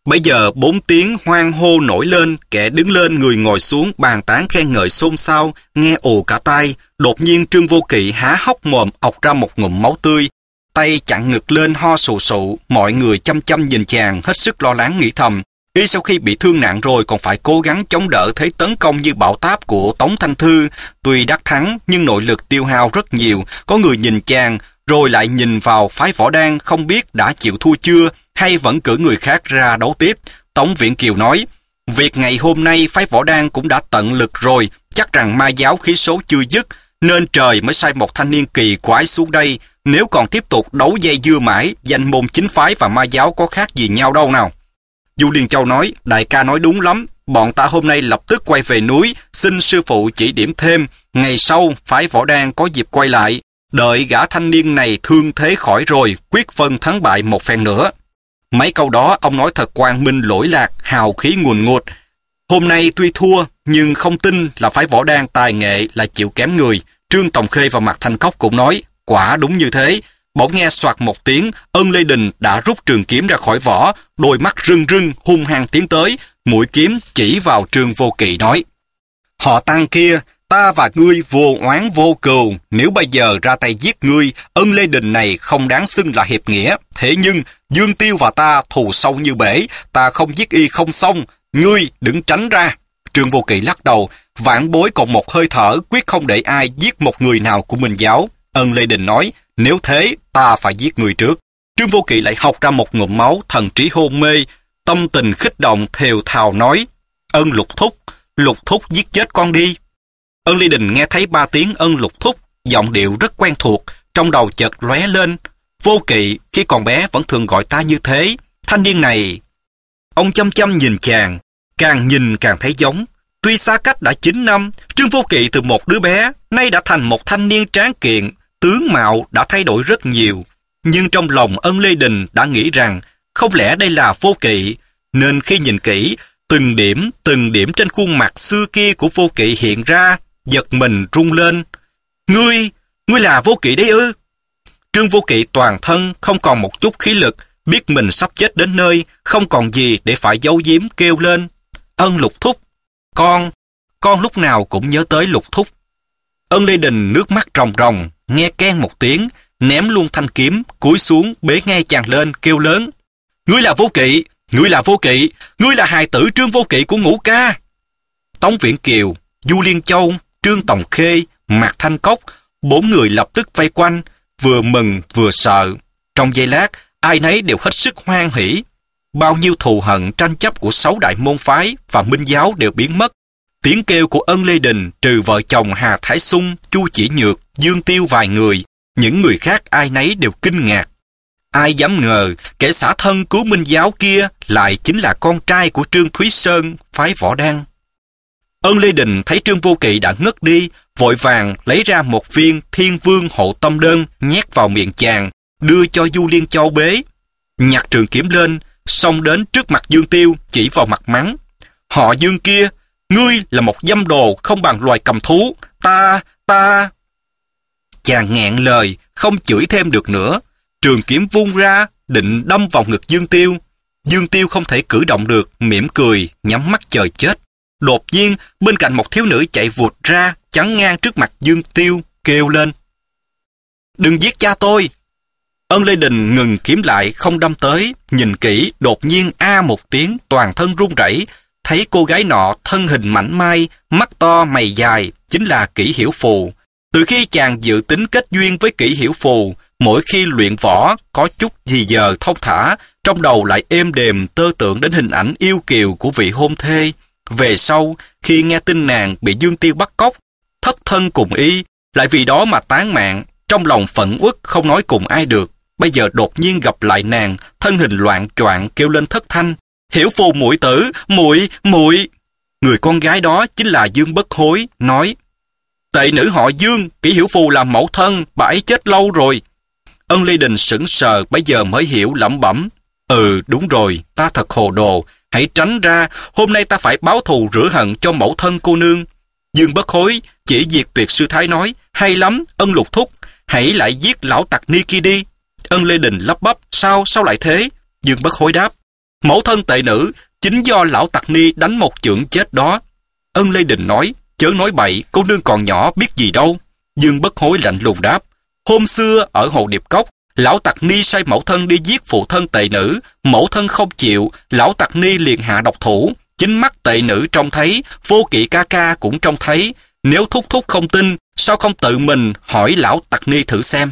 Bây giờ 4 tiếng hoan hô nổi lên, kẻ đứng lên người ngồi xuống, bàn tán khen ngợi xôn xao, nghe ồ cả tai. Đột nhiên Trương Vô Kỵ há hốc mồm ọc ra một ngụm máu tươi, tay chặn ngực lên ho sù sụ. Mọi người chăm chăm nhìn chàng, hết sức lo lắng nghĩ thầm. Y sau khi bị thương nặng rồi còn phải cố gắng chống đỡ thế tấn công như bão táp của Tống Thanh Thư. Tuy đắc thắng nhưng nội lực tiêu hao rất nhiều. Có người nhìn chàng rồi lại nhìn vào phái Võ Đan, không biết đã chịu thua chưa hay vẫn cử người khác ra đấu tiếp. Tống Viễn Kiều nói, việc ngày hôm nay phái Võ Đan cũng đã tận lực rồi, chắc rằng ma giáo khí số chưa dứt, nên trời mới sai một thanh niên kỳ quái xuống đây. Nếu còn tiếp tục đấu dây dưa mãi, danh môn chính phái và ma giáo có khác gì nhau đâu nào. Du Liên Châu nói, đại ca nói đúng lắm, bọn ta hôm nay lập tức quay về núi, xin sư phụ chỉ điểm thêm, ngày sau phái Võ Đan có dịp quay lại, đợi gã thanh niên này thương thế khỏi rồi, quyết phân thắng bại một phen nữa. Mấy câu đó ông nói thật quang minh lỗi lạc, hào khí ngùn ngụt. Hôm nay tuy thua, nhưng không tin là phái Võ Đan tài nghệ là chịu kém người. Trương Tòng Khê và Mạc Thanh Cốc cũng nói, quả đúng như thế. Bỗng nghe soạt một tiếng, Ân Lê Đình đã rút trường kiếm ra khỏi vỏ, đôi mắt rưng rưng hung hăng tiến tới, mũi kiếm chỉ vào Trương Vô Kỵ nói, họ Tăng kia, ta và ngươi vô oán vô cừu, nếu bây giờ ra tay giết ngươi, Ân Lê Đình này không đáng xưng là hiệp nghĩa. Thế nhưng Dương Tiêu và ta thù sâu như bể, ta không giết y không xong, ngươi đừng tránh ra. Trương Vô Kỵ lắc đầu, vãn bối còn một hơi thở, quyết không để ai giết một người nào của Minh giáo. Ân Lê Đình nói, nếu thế ta phải giết người trước. Trương Vô Kỵ lại học ra một ngụm máu, thần trí hôn mê, tâm tình kích động thều thào nói, Ân Lục Thúc giết chết con đi. Ân Lê Đình nghe thấy 3 tiếng Ân Lục Thúc, giọng điệu rất quen thuộc, trong đầu chợt lóe lên, Vô Kỵ khi còn bé vẫn thường gọi ta như thế, thanh niên này. Ông chăm chăm nhìn chàng, càng nhìn càng thấy giống. Tuy xa cách đã 9 năm, Trương Vô Kỵ từ một đứa bé, nay đã thành một thanh niên tráng kiện, tướng mạo đã thay đổi rất nhiều. Nhưng trong lòng Ân Lê Đình đã nghĩ rằng, không lẽ đây là Vô Kỵ, nên khi nhìn kỹ, từng điểm trên khuôn mặt xưa kia của Vô Kỵ hiện ra, giật mình rung lên. Ngươi là Vô Kỵ đấy ư? Trương Vô Kỵ toàn thân không còn một chút khí lực, biết mình sắp chết đến nơi, không còn gì để phải giấu giếm kêu lên. Ân Lục Thúc, con lúc nào cũng nhớ tới Lục Thúc. Ân Lê Đình nước mắt ròng ròng, nghe keng một tiếng, ném luôn thanh kiếm, cúi xuống bế ngay chàng lên, kêu lớn. Ngươi là Vô Kỵ, ngươi là Vô Kỵ, ngươi là hài tử Trương Vô Kỵ của Ngũ Ca. Tống Viễn Kiều, Du Liên Châu, Trương Tòng Khê, Mạc Thanh Cốc, 4 người lập tức vây quanh, vừa mừng vừa sợ. Trong giây lát, ai nấy đều hết sức hoan hỉ. Bao nhiêu thù hận tranh chấp của 6 đại môn phái và Minh giáo đều biến mất. Tiếng kêu của Ân Lê Đình trừ vợ chồng Hà Thái Xung, Chu Chỉ Nhược, Dương Tiêu vài người, những người khác ai nấy đều kinh ngạc. Ai dám ngờ kẻ xả thân cứu Minh giáo kia lại chính là con trai của Trương Thúy Sơn, phái Võ Đan. Ân Lê Đình thấy Trương Vô Kỵ đã ngất đi, vội vàng lấy ra một viên Thiên Vương Hộ Tâm Đơn nhét vào miệng chàng, đưa cho Du Liên Châu bế. Nhặt trường kiếm lên, xông đến trước mặt Dương Tiêu, chỉ vào mặt mắng. Họ Dương kia, ngươi là một dâm đồ không bằng loài cầm thú, ta... Chàng nghẹn lời, không chửi thêm được nữa. Trường kiếm vung ra, định đâm vào ngực Dương Tiêu. Dương Tiêu không thể cử động được, mỉm cười, nhắm mắt chờ chết. Đột nhiên, bên cạnh một thiếu nữ chạy vụt ra, chắn ngang trước mặt Dương Tiêu, kêu lên. Đừng giết cha tôi! Ân Lê Đình ngừng kiếm lại, không đâm tới, nhìn kỹ, đột nhiên a một tiếng, toàn thân run rẩy, thấy cô gái nọ thân hình mảnh mai, mắt to mày dài, chính là Kỷ Hiểu Phù. Từ khi chàng dự tính kết duyên với Kỷ Hiểu Phù, mỗi khi luyện võ có chút gì giờ thông thả, trong đầu lại êm đềm tơ tưởng đến hình ảnh yêu kiều của vị hôn thê. Về sau, khi nghe tin nàng bị Dương Tiêu bắt cóc, thất thân cùng y, lại vì đó mà tán mạng, trong lòng phẫn uất không nói cùng ai được. Bây giờ đột nhiên gặp lại nàng, thân hình loạng choạng kêu lên thất thanh. Hiểu Phù muội tử, muội. Người con gái đó chính là Dương Bất Hối, nói. Tệ nữ họ Dương, Kỷ Hiểu Phù là mẫu thân, bà ấy chết lâu rồi. Ân Lê Đình sững sờ, bây giờ mới hiểu, lẩm bẩm. Đúng rồi, ta thật hồ đồ, hãy tránh ra, hôm nay ta phải báo thù rửa hận cho mẫu thân cô nương. Dương Bất Hối chỉ Diệt Tuyệt sư thái nói, hay lắm, Ân Lục Thúc, hãy lại giết lão tặc ni kia đi. Ân Lê Đình lắp bắp, sao lại thế? Dương Bất Hối đáp, Mẫu thân tệ nữ, chính do lão tặc ni đánh một chưởng chết đó. Ân Lê Đình nói, chớ nói bậy, cô nương còn nhỏ biết gì đâu. Dương Bất Hối lạnh lùng đáp, hôm xưa ở Hồ Điệp Cốc, lão tặc ni sai mẫu thân đi giết phụ thân tệ nữ, mẫu thân không chịu, lão tặc ni liền hạ độc thủ. Chính mắt tệ nữ trông thấy, Vô Kỵ ca ca cũng trông thấy. Nếu thúc thúc không tin, sao không tự mình hỏi lão tặc ni thử xem.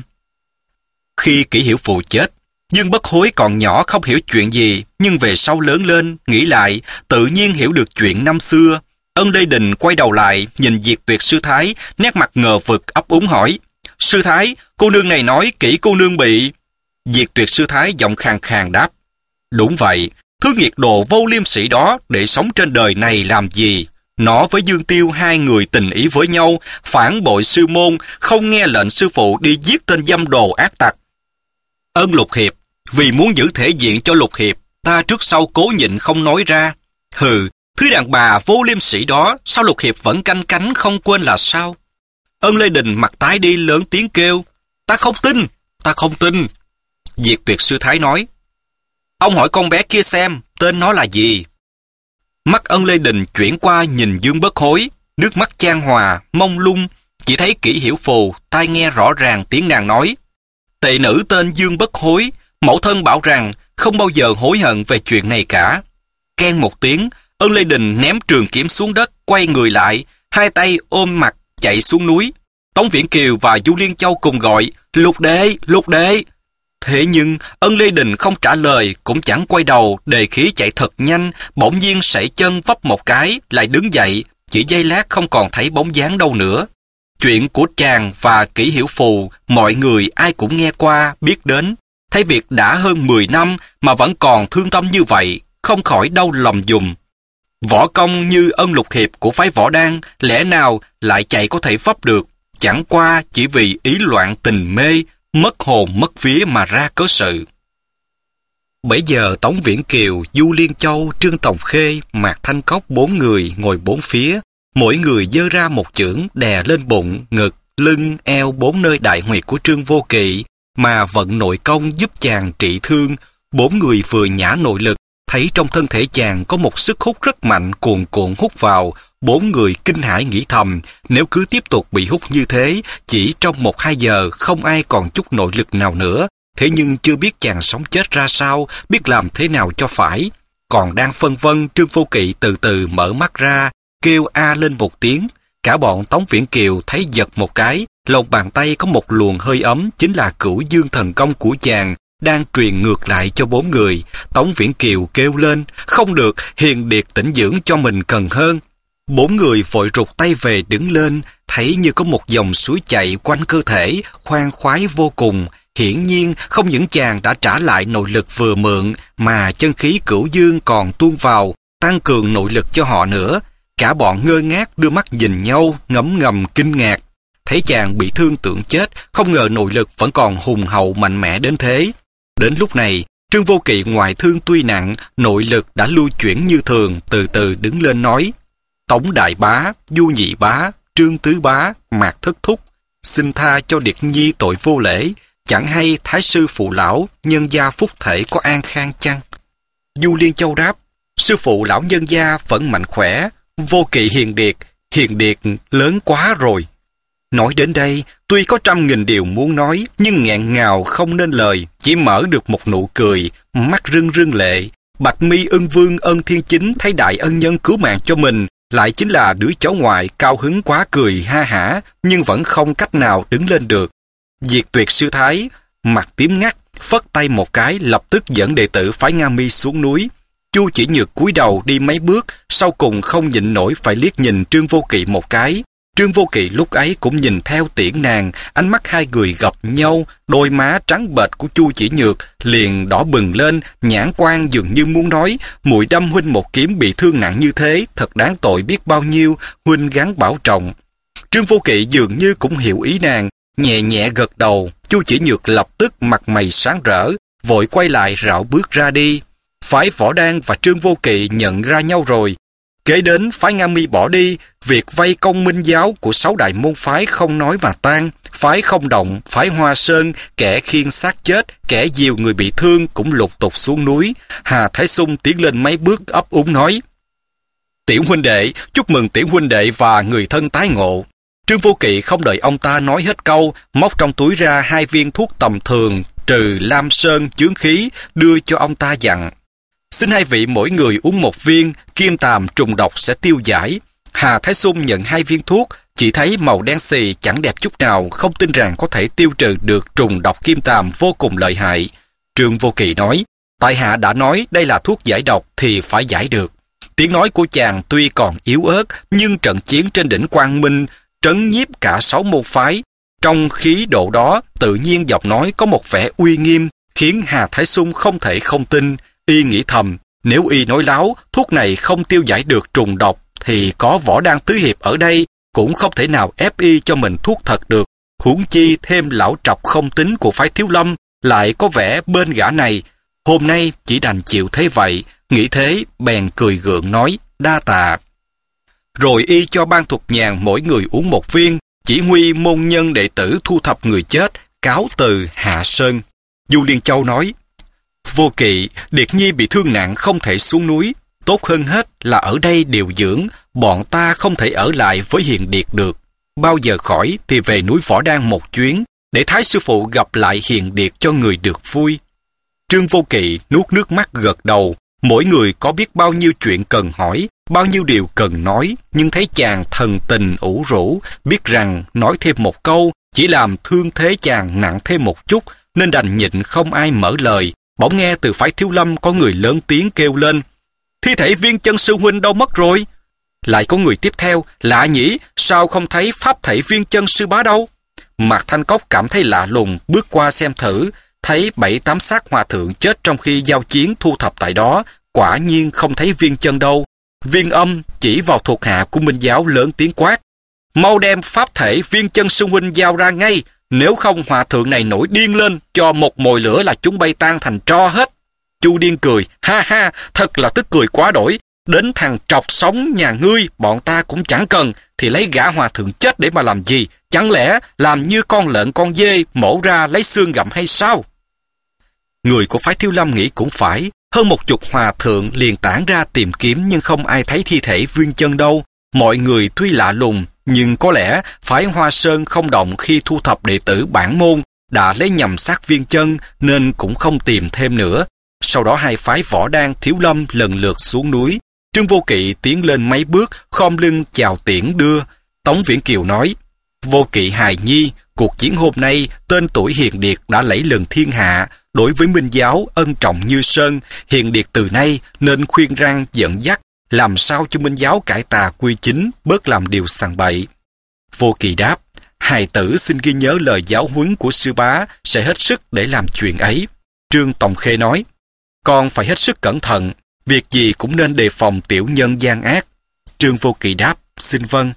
Khi Kỷ Hiểu Phù chết, Dương Bất Hối còn nhỏ không hiểu chuyện gì, nhưng về sau lớn lên, nghĩ lại, tự nhiên hiểu được chuyện năm xưa. Ân Lê Đình quay đầu lại, nhìn Diệt Tuyệt sư thái, nét mặt ngờ vực ấp úng hỏi, sư thái, cô nương này nói Kỷ cô nương bị... Diệt Tuyệt sư thái giọng khàn khàn đáp, đúng vậy, thứ nghiệt đồ vô liêm sỉ đó để sống trên đời này làm gì? Nó với Dương Tiêu hai người tình ý với nhau, phản bội sư môn, không nghe lệnh sư phụ đi giết tên dâm đồ ác tặc. Ân Lục Hiệp, vì muốn giữ thể diện cho Lục Hiệp, ta trước sau cố nhịn không nói ra. Hừ, thứ đàn bà vô liêm sỉ đó, sao Lục Hiệp vẫn canh cánh không quên là sao? Ân Lê Đình mặt tái đi lớn tiếng kêu, ta không tin, ta không tin. Diệt Tuyệt sư thái nói, ông hỏi con bé kia xem, tên nó là gì? Mắt Ân Lê Đình chuyển qua nhìn Dương Bất Hối, nước mắt chan hòa, mông lung, chỉ thấy Kỷ Hiểu Phù, tai nghe rõ ràng tiếng nàng nói, tệ nữ tên Dương Bất Hối, mẫu thân bảo rằng không bao giờ hối hận về chuyện này cả. Keng một tiếng, Ân Lê Đình ném trường kiếm xuống đất, quay người lại, hai tay ôm mặt chạy xuống núi. Tống Viễn Kiều và Du Liên Châu cùng gọi, Lục đệ, Lục đệ. Thế nhưng Ân Lê Đình không trả lời, cũng chẳng quay đầu, đề khí chạy thật nhanh, bỗng nhiên sẩy chân vấp một cái, lại đứng dậy, chỉ giây lát không còn thấy bóng dáng đâu nữa. Chuyện của chàng và Kỷ Hiểu Phù, mọi người ai cũng nghe qua, biết đến. Thấy việc đã hơn 10 năm mà vẫn còn thương tâm như vậy, không khỏi đau lòng dùm. Võ công như Ân Lục Hiệp của phái Võ Đan, lẽ nào lại chạy có thể vấp được, chẳng qua chỉ vì ý loạn tình mê, mất hồn mất vía mà ra cớ sự. Bấy giờ Tống Viễn Kiều, Du Liên Châu, Trương Tòng Khê, Mạc Thanh Cốc 4 người ngồi 4 phía, mỗi người giơ ra một chưởng đè lên bụng, ngực, lưng, eo 4 nơi đại huyệt của Trương Vô Kỵ mà vận nội công giúp chàng trị thương. 4 người vừa nhả nội lực, thấy trong thân thể chàng có một sức hút rất mạnh cuồn cuộn hút vào. 4 người kinh hãi nghĩ thầm, nếu cứ tiếp tục bị hút như thế, chỉ trong 1-2 giờ không ai còn chút nội lực nào nữa. Thế nhưng chưa biết chàng sống chết ra sao, biết làm thế nào cho phải. Còn đang phân vân, Trương Vô Kỵ từ từ mở mắt ra, kêu a lên một tiếng. Cả bọn Tống Viễn Kiều thấy giật một cái, lòng bàn tay có một luồng hơi ấm, chính là Cửu Dương thần công của chàng, đang truyền ngược lại cho 4 người. Tống Viễn Kiều kêu lên, không được, hiền điệt tĩnh dưỡng cho mình cần hơn. 4 người vội rụt tay về đứng lên, thấy như có một dòng suối chạy quanh cơ thể, khoan khoái vô cùng. Hiển nhiên không những chàng đã trả lại nội lực vừa mượn, mà chân khí Cửu Dương còn tuôn vào, tăng cường nội lực cho họ nữa. Cả bọn ngơ ngác đưa mắt nhìn nhau, ngấm ngầm kinh ngạc. Thấy chàng bị thương tưởng chết, không ngờ nội lực vẫn còn hùng hậu mạnh mẽ đến thế. Đến lúc này, Trương Vô Kỵ ngoài thương tuy nặng, nội lực đã lưu chuyển như thường, từ từ đứng lên nói, Tống Đại Bá, Du Nhị Bá, Trương Tứ Bá, Mạc Thất Thúc, xin tha cho Điệt Nhi tội vô lễ, chẳng hay Thái sư phụ lão, nhân gia phúc thể có an khang chăng? Du Liên Châu đáp, sư phụ lão nhân gia vẫn mạnh khỏe, Vô Kỵ hiền điệt lớn quá rồi. Nói đến đây, tuy có 100.000 điều muốn nói, nhưng nghẹn ngào không nên lời, chỉ mở được một nụ cười, mắt rưng rưng lệ. Bạch Mi Ưng Vương Ân Thiên Chính thấy đại ân nhân cứu mạng cho mình, lại chính là đứa cháu ngoại, cao hứng quá cười ha hả, nhưng vẫn không cách nào đứng lên được. Diệt Tuyệt sư thái, mặt tím ngắt, phất tay một cái, lập tức dẫn đệ tử phái Nga Mi xuống núi. Chu Chỉ Nhược cúi đầu đi mấy bước, sau cùng không nhịn nổi phải liếc nhìn Trương Vô Kỵ một cái. Trương Vô Kỵ lúc ấy cũng nhìn theo tiễn nàng, ánh mắt hai người gặp nhau, đôi má trắng bệch của Chu Chỉ Nhược liền đỏ bừng lên, nhãn quan dường như muốn nói, muội đâm huynh một kiếm bị thương nặng như thế, thật đáng tội biết bao nhiêu, huynh gắng bảo trọng. Trương Vô Kỵ dường như cũng hiểu ý nàng, nhẹ nhẹ gật đầu. Chu Chỉ Nhược lập tức mặt mày sáng rỡ, vội quay lại rảo bước ra đi. Phái Võ Đan và Trương Vô Kỵ nhận ra nhau rồi. Kế đến phái Nga Mi bỏ đi, việc vây công Minh giáo của 6 đại môn phái không nói mà tan. Phái Không Động, phái Hoa Sơn, kẻ khiêng xác chết, kẻ dìu người bị thương cũng lục tục xuống núi. Hà Thái Xung tiến lên mấy bước ấp úng nói: "Tiểu huynh đệ, chúc mừng tiểu huynh đệ và người thân tái ngộ." Trương Vô Kỵ không đợi ông ta nói hết câu, móc trong túi ra 2 viên thuốc tầm thường trừ lam sơn chướng khí, đưa cho ông ta dặn: "Xin hai vị mỗi người uống 1 viên, kim tàm trùng độc sẽ tiêu giải." Hà Thái Xung nhận 2 viên thuốc, chỉ thấy màu đen xì chẳng đẹp chút nào, không tin rằng có thể tiêu trừ được trùng độc kim tàm vô cùng lợi hại. Trương Vô Kỵ nói: "Tại hạ đã nói đây là thuốc giải độc thì phải giải được." Tiếng nói của chàng tuy còn yếu ớt, nhưng trận chiến trên đỉnh Quang Minh trấn nhiếp cả 6 môn phái. Trong khí độ đó, tự nhiên giọng nói có một vẻ uy nghiêm, khiến Hà Thái Xung không thể không tin. Y nghĩ thầm, nếu y nói láo, thuốc này không tiêu giải được trùng độc, thì có Võ Đăng Tứ Hiệp ở đây cũng không thể nào ép y cho mình thuốc thật được. Huống chi thêm lão trọc không tính của phái Thiếu Lâm lại có vẻ bên gã này. Hôm nay chỉ đành chịu thế vậy. Nghĩ thế, bèn cười gượng nói: "Đa tạ." Rồi y cho ban thuộc nhàn mỗi người uống 1 viên, chỉ huy môn nhân đệ tử thu thập người chết, cáo từ hạ sơn. Du Liên Châu nói: "Vô Kỵ, Điệt Nhi bị thương nặng không thể xuống núi. Tốt hơn hết là ở đây điều dưỡng, bọn ta không thể ở lại với Hiền Điệt được. Bao giờ khỏi thì về núi Võ Đan một chuyến, để Thái sư phụ gặp lại Hiền Điệt cho người được vui." Trương Vô Kỵ nuốt nước mắt gật đầu. Mỗi người có biết bao nhiêu chuyện cần hỏi, bao nhiêu điều cần nói, nhưng thấy chàng thần tình ủ rũ, biết rằng nói thêm một câu chỉ làm thương thế chàng nặng thêm một chút, nên đành nhịn không ai mở lời. Bỗng nghe từ phái Thiếu Lâm có người lớn tiếng kêu lên: "Thi thể Viên Chân sư huynh đâu mất rồi?" Lại có người tiếp theo: "Lạ nhỉ, sao không thấy pháp thể Viên Chân sư bá đâu?" Mạc Thanh Cốc cảm thấy lạ lùng, bước qua xem thử, thấy 7-8 xác hòa thượng chết trong khi giao chiến thu thập tại đó, quả nhiên không thấy Viên Chân đâu. Viên Âm chỉ vào thuộc hạ của Minh giáo lớn tiếng quát: "Mau đem pháp thể Viên Chân sư huynh giao ra ngay, nếu không hòa thượng này nổi điên lên, cho một mồi lửa là chúng bay tan thành tro hết." Chu Điên cười: "Ha ha, thật là tức cười quá đổi. Đến thằng trọc sống nhà ngươi bọn ta cũng chẳng cần, thì lấy gã hòa thượng chết để mà làm gì? Chẳng lẽ làm như con lợn con dê mổ ra lấy xương gặm hay sao?" Người của phái Thiếu Lâm nghĩ cũng phải. Hơn 10 hòa thượng liền tản ra tìm kiếm, nhưng không ai thấy thi thể Viên Chân đâu. Mọi người tuy lạ lùng, nhưng có lẽ phái Hoa Sơn Không Động khi thu thập đệ tử bản môn đã lấy nhầm xác Viên Chân, nên cũng không tìm thêm nữa. Sau đó hai phái Võ Đan, Thiếu Lâm lần lượt xuống núi. Trương Vô Kỵ tiến lên mấy bước, khom lưng chào tiễn đưa. Tống Viễn Kiều nói: "Vô Kỵ hài nhi, cuộc chiến hôm nay tên tuổi Hiền Điệt đã lẫy lừng thiên hạ. Đối với Minh giáo ân trọng như sơn, Hiền Điệt từ nay nên khuyên răn dẫn dắt, làm sao cho Minh giáo cải tà quy chính, bớt làm điều sằng bậy." Vô Kỵ đáp: "Hài tử xin ghi nhớ lời giáo huấn của sư bá, sẽ hết sức để làm chuyện ấy." Trương Tòng Khê nói: "Con phải hết sức cẩn thận, việc gì cũng nên đề phòng tiểu nhân gian ác." Trương Vô Kỵ đáp: "Xin vâng."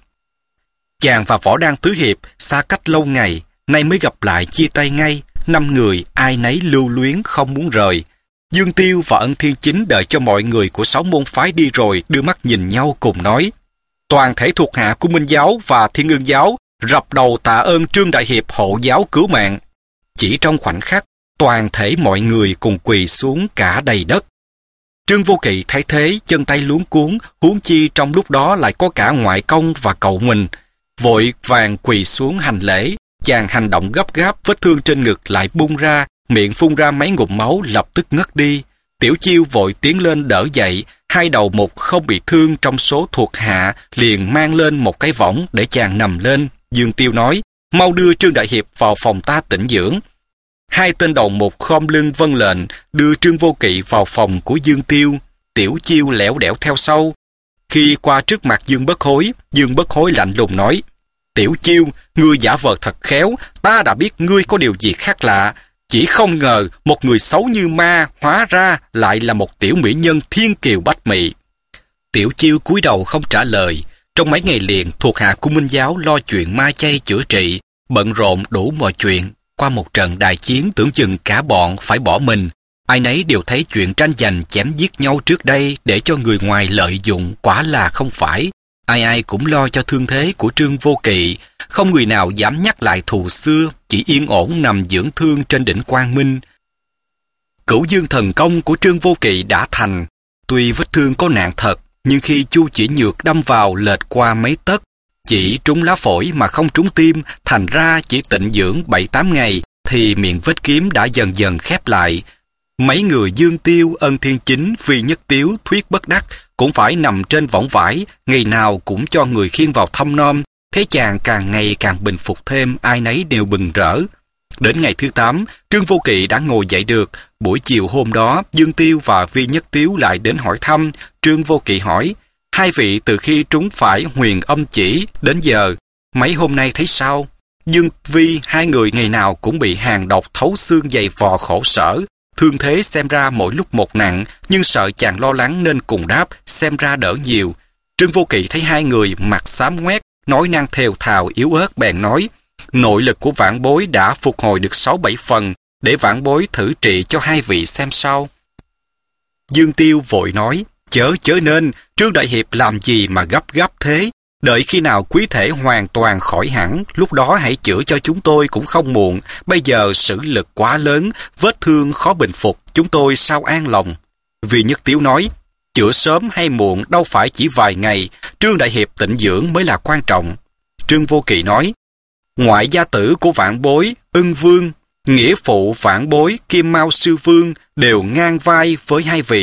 Chàng và Võ Đan Tứ Hiệp xa cách lâu ngày, nay mới gặp lại chia tay ngay. 5 người ai nấy lưu luyến không muốn rời. Dương Tiêu và Ân Thiên Chính đợi cho mọi người của 6 môn phái đi rồi, đưa mắt nhìn nhau cùng nói: "Toàn thể thuộc hạ của Minh giáo và Thiên Ương giáo rập đầu tạ ơn Trương Đại Hiệp hộ giáo cứu mạng." Chỉ trong khoảnh khắc, toàn thể mọi người cùng quỳ xuống cả đầy đất. Trương Vô Kỵ thấy thế, chân tay luống cuống, huống chi trong lúc đó lại có cả ngoại công và cậu mình. Vội vàng quỳ xuống hành lễ. Chàng hành động gấp gáp, vết thương trên ngực lại bung ra, miệng phun ra mấy ngụm máu, lập tức ngất đi. Tiểu Chiêu vội tiến lên đỡ dậy. 2 đầu mục không bị thương trong số thuộc hạ liền mang lên một cái võng để chàng nằm lên. Dương Tiêu nói: "Mau đưa Trương Đại Hiệp vào phòng ta tĩnh dưỡng." 2 tên đầu mục khom lưng vâng lệnh, đưa Trương Vô Kỵ vào phòng của Dương Tiêu. Tiểu Chiêu lẻo đẻo theo sau. Khi qua trước mặt Dương Bất Hối lạnh lùng nói: "Tiểu Chiêu, ngươi giả vờ thật khéo, ta đã biết ngươi có điều gì khác lạ. Chỉ không ngờ một người xấu như ma hóa ra lại là một tiểu mỹ nhân thiên kiều bách mị." Tiểu Chiêu cúi đầu không trả lời. Trong mấy ngày liền, thuộc hạ của Minh giáo lo chuyện ma chay chữa trị, bận rộn đủ mọi chuyện. Qua một trận đại chiến tưởng chừng cả bọn phải bỏ mình. Ai nấy đều thấy chuyện tranh giành chém giết nhau trước đây để cho người ngoài lợi dụng quả là không phải. Ai ai cũng lo cho thương thế của Trương Vô Kỵ, không người nào dám nhắc lại thù xưa, chỉ yên ổn nằm dưỡng thương trên đỉnh Quang Minh. Cửu dương thần công của Trương Vô Kỵ đã thành. Tuy vết thương có nặng thật, nhưng khi Chu Chỉ Nhược đâm vào lệch qua mấy tấc, chỉ trúng lá phổi mà không trúng tim, thành ra chỉ tịnh dưỡng 7-8 ngày, thì miệng vết kiếm đã dần dần khép lại. Mấy người Dương Tiêu, Ân Thiên Chính, Phi Nhất Tiếu, Thuyết Bất Đắc cũng phải nằm trên võng vải, ngày nào cũng cho người khiêng vào thăm nom. Thế chàng càng ngày càng bình phục thêm, ai nấy đều mừng rỡ. Đến ngày thứ 8, Trương Vô Kỵ đã ngồi dậy được. Buổi chiều hôm đó, Dương Tiêu và Vi Nhất Tiếu lại đến hỏi thăm. Trương Vô Kỵ hỏi, hai vị từ khi trúng phải huyền âm chỉ đến giờ, mấy hôm nay thấy sao? Dương Vi hai người ngày nào cũng bị hàn độc thấu xương dày vò khổ sở. Thương thế xem ra mỗi lúc một nặng, nhưng sợ chàng lo lắng nên cùng đáp, xem ra đỡ nhiều. Trương Vô Kỵ thấy hai người mặt xám ngoét, nói năng thều thào yếu ớt bèn nói, nội lực của vãn bối đã phục hồi được 6-7 phần, để vãn bối thử trị cho hai vị xem sao. Dương Tiêu vội nói, chớ nên, Trương Đại Hiệp làm gì mà gấp thế, đợi khi nào quý thể hoàn toàn khỏi hẳn, lúc đó hãy chữa cho chúng tôi cũng không muộn, bây giờ sử lực quá lớn, vết thương khó bình phục, chúng tôi sao an lòng. Vì Nhất Tiếu nói, chữa sớm hay muộn đâu phải chỉ vài ngày, Trương Đại Hiệp tịnh dưỡng mới là quan trọng. Trương Vô Kỵ nói, ngoại gia tử của vãn bối, Ưng Vương, nghĩa phụ vãn bối, Kim Mao Sư Vương đều ngang vai với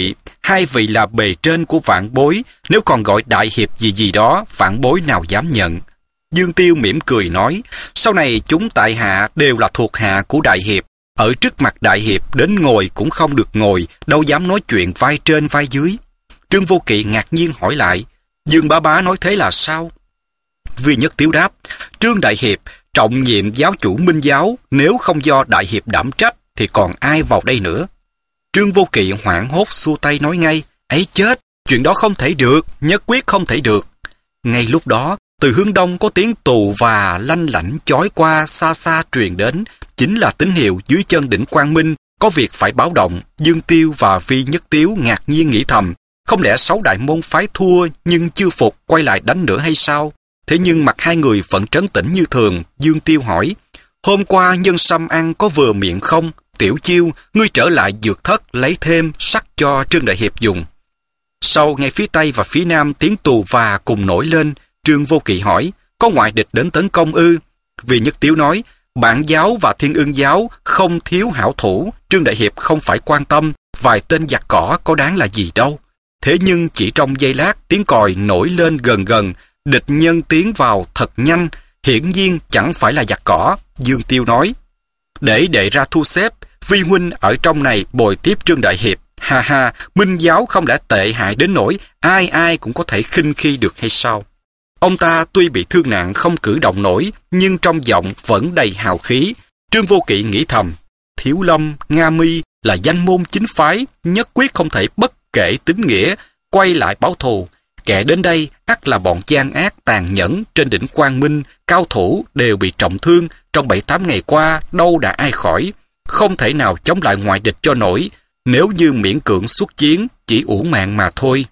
hai vị là bề trên của vãn bối, nếu còn gọi đại hiệp gì đó, vãn bối nào dám nhận. Dương Tiêu mỉm cười nói, sau này chúng tại hạ đều là thuộc hạ của đại hiệp, ở trước mặt đại hiệp đến ngồi cũng không được ngồi, đâu dám nói chuyện vai trên vai dưới. Trương Vô Kỵ ngạc nhiên hỏi lại, Dương bá nói thế là sao? Vi Nhất Tiếu đáp, Trương Đại Hiệp trọng nhiệm giáo chủ Minh Giáo, nếu không do đại hiệp đảm trách thì còn ai vào đây nữa. Trương Vô Kỵ hoảng hốt xua tay nói ngay, ấy chết, chuyện đó không thể được, nhất quyết không thể được. Ngay lúc đó, từ hướng đông có tiếng tù và lanh lảnh chói qua xa xa truyền đến, chính là tín hiệu dưới chân đỉnh Quang Minh có việc phải báo động. Dương Tiêu và Vi Nhất Tiếu ngạc nhiên nghĩ thầm, không lẽ 6 đại môn phái thua nhưng chưa phục quay lại đánh nữa hay sao? Thế nhưng mặt hai người vẫn trấn tĩnh như thường. Dương Tiêu hỏi, hôm qua nhân sâm ăn có vừa miệng không? Tiểu Chiêu, ngươi trở lại dược thất lấy thêm sắc cho Trương Đại Hiệp dùng. Sau ngay phía tây và phía nam tiếng tù và cùng nổi lên. Trương Vô Kỵ hỏi, có ngoại địch đến tấn công ư? Vì Nhất Tiếu nói, Bản giáo và Thiên Ưng giáo không thiếu hảo thủ, Trương Đại Hiệp không phải quan tâm, vài tên giặc cỏ có đáng là gì đâu. Thế nhưng chỉ trong giây lát, tiếng còi nổi lên gần, địch nhân tiến vào thật nhanh, hiển nhiên chẳng phải là giặc cỏ. Dương Tiêu nói, để đệ ra thu xếp, Vi huynh ở trong này bồi tiếp Trương Đại Hiệp. Ha ha, Minh giáo không lẽ tệ hại đến nỗi ai cũng có thể khinh khi được hay sao? Ông ta tuy bị thương nặng không cử động nổi, nhưng trong giọng vẫn đầy hào khí. Trương Vô Kỵ nghĩ thầm, Thiếu Lâm, Nga Mi là danh môn chính phái, nhất quyết không thể bất kể tín nghĩa, quay lại báo thù. Kẻ đến đây ắt là bọn gian ác tàn nhẫn. Trên đỉnh Quang Minh, cao thủ đều bị trọng thương, trong 7-8 ngày qua đâu đã ai khỏi. Không thể nào chống lại ngoại địch cho nổi, nếu như miễn cưỡng xuất chiến chỉ uổng mạng mà thôi.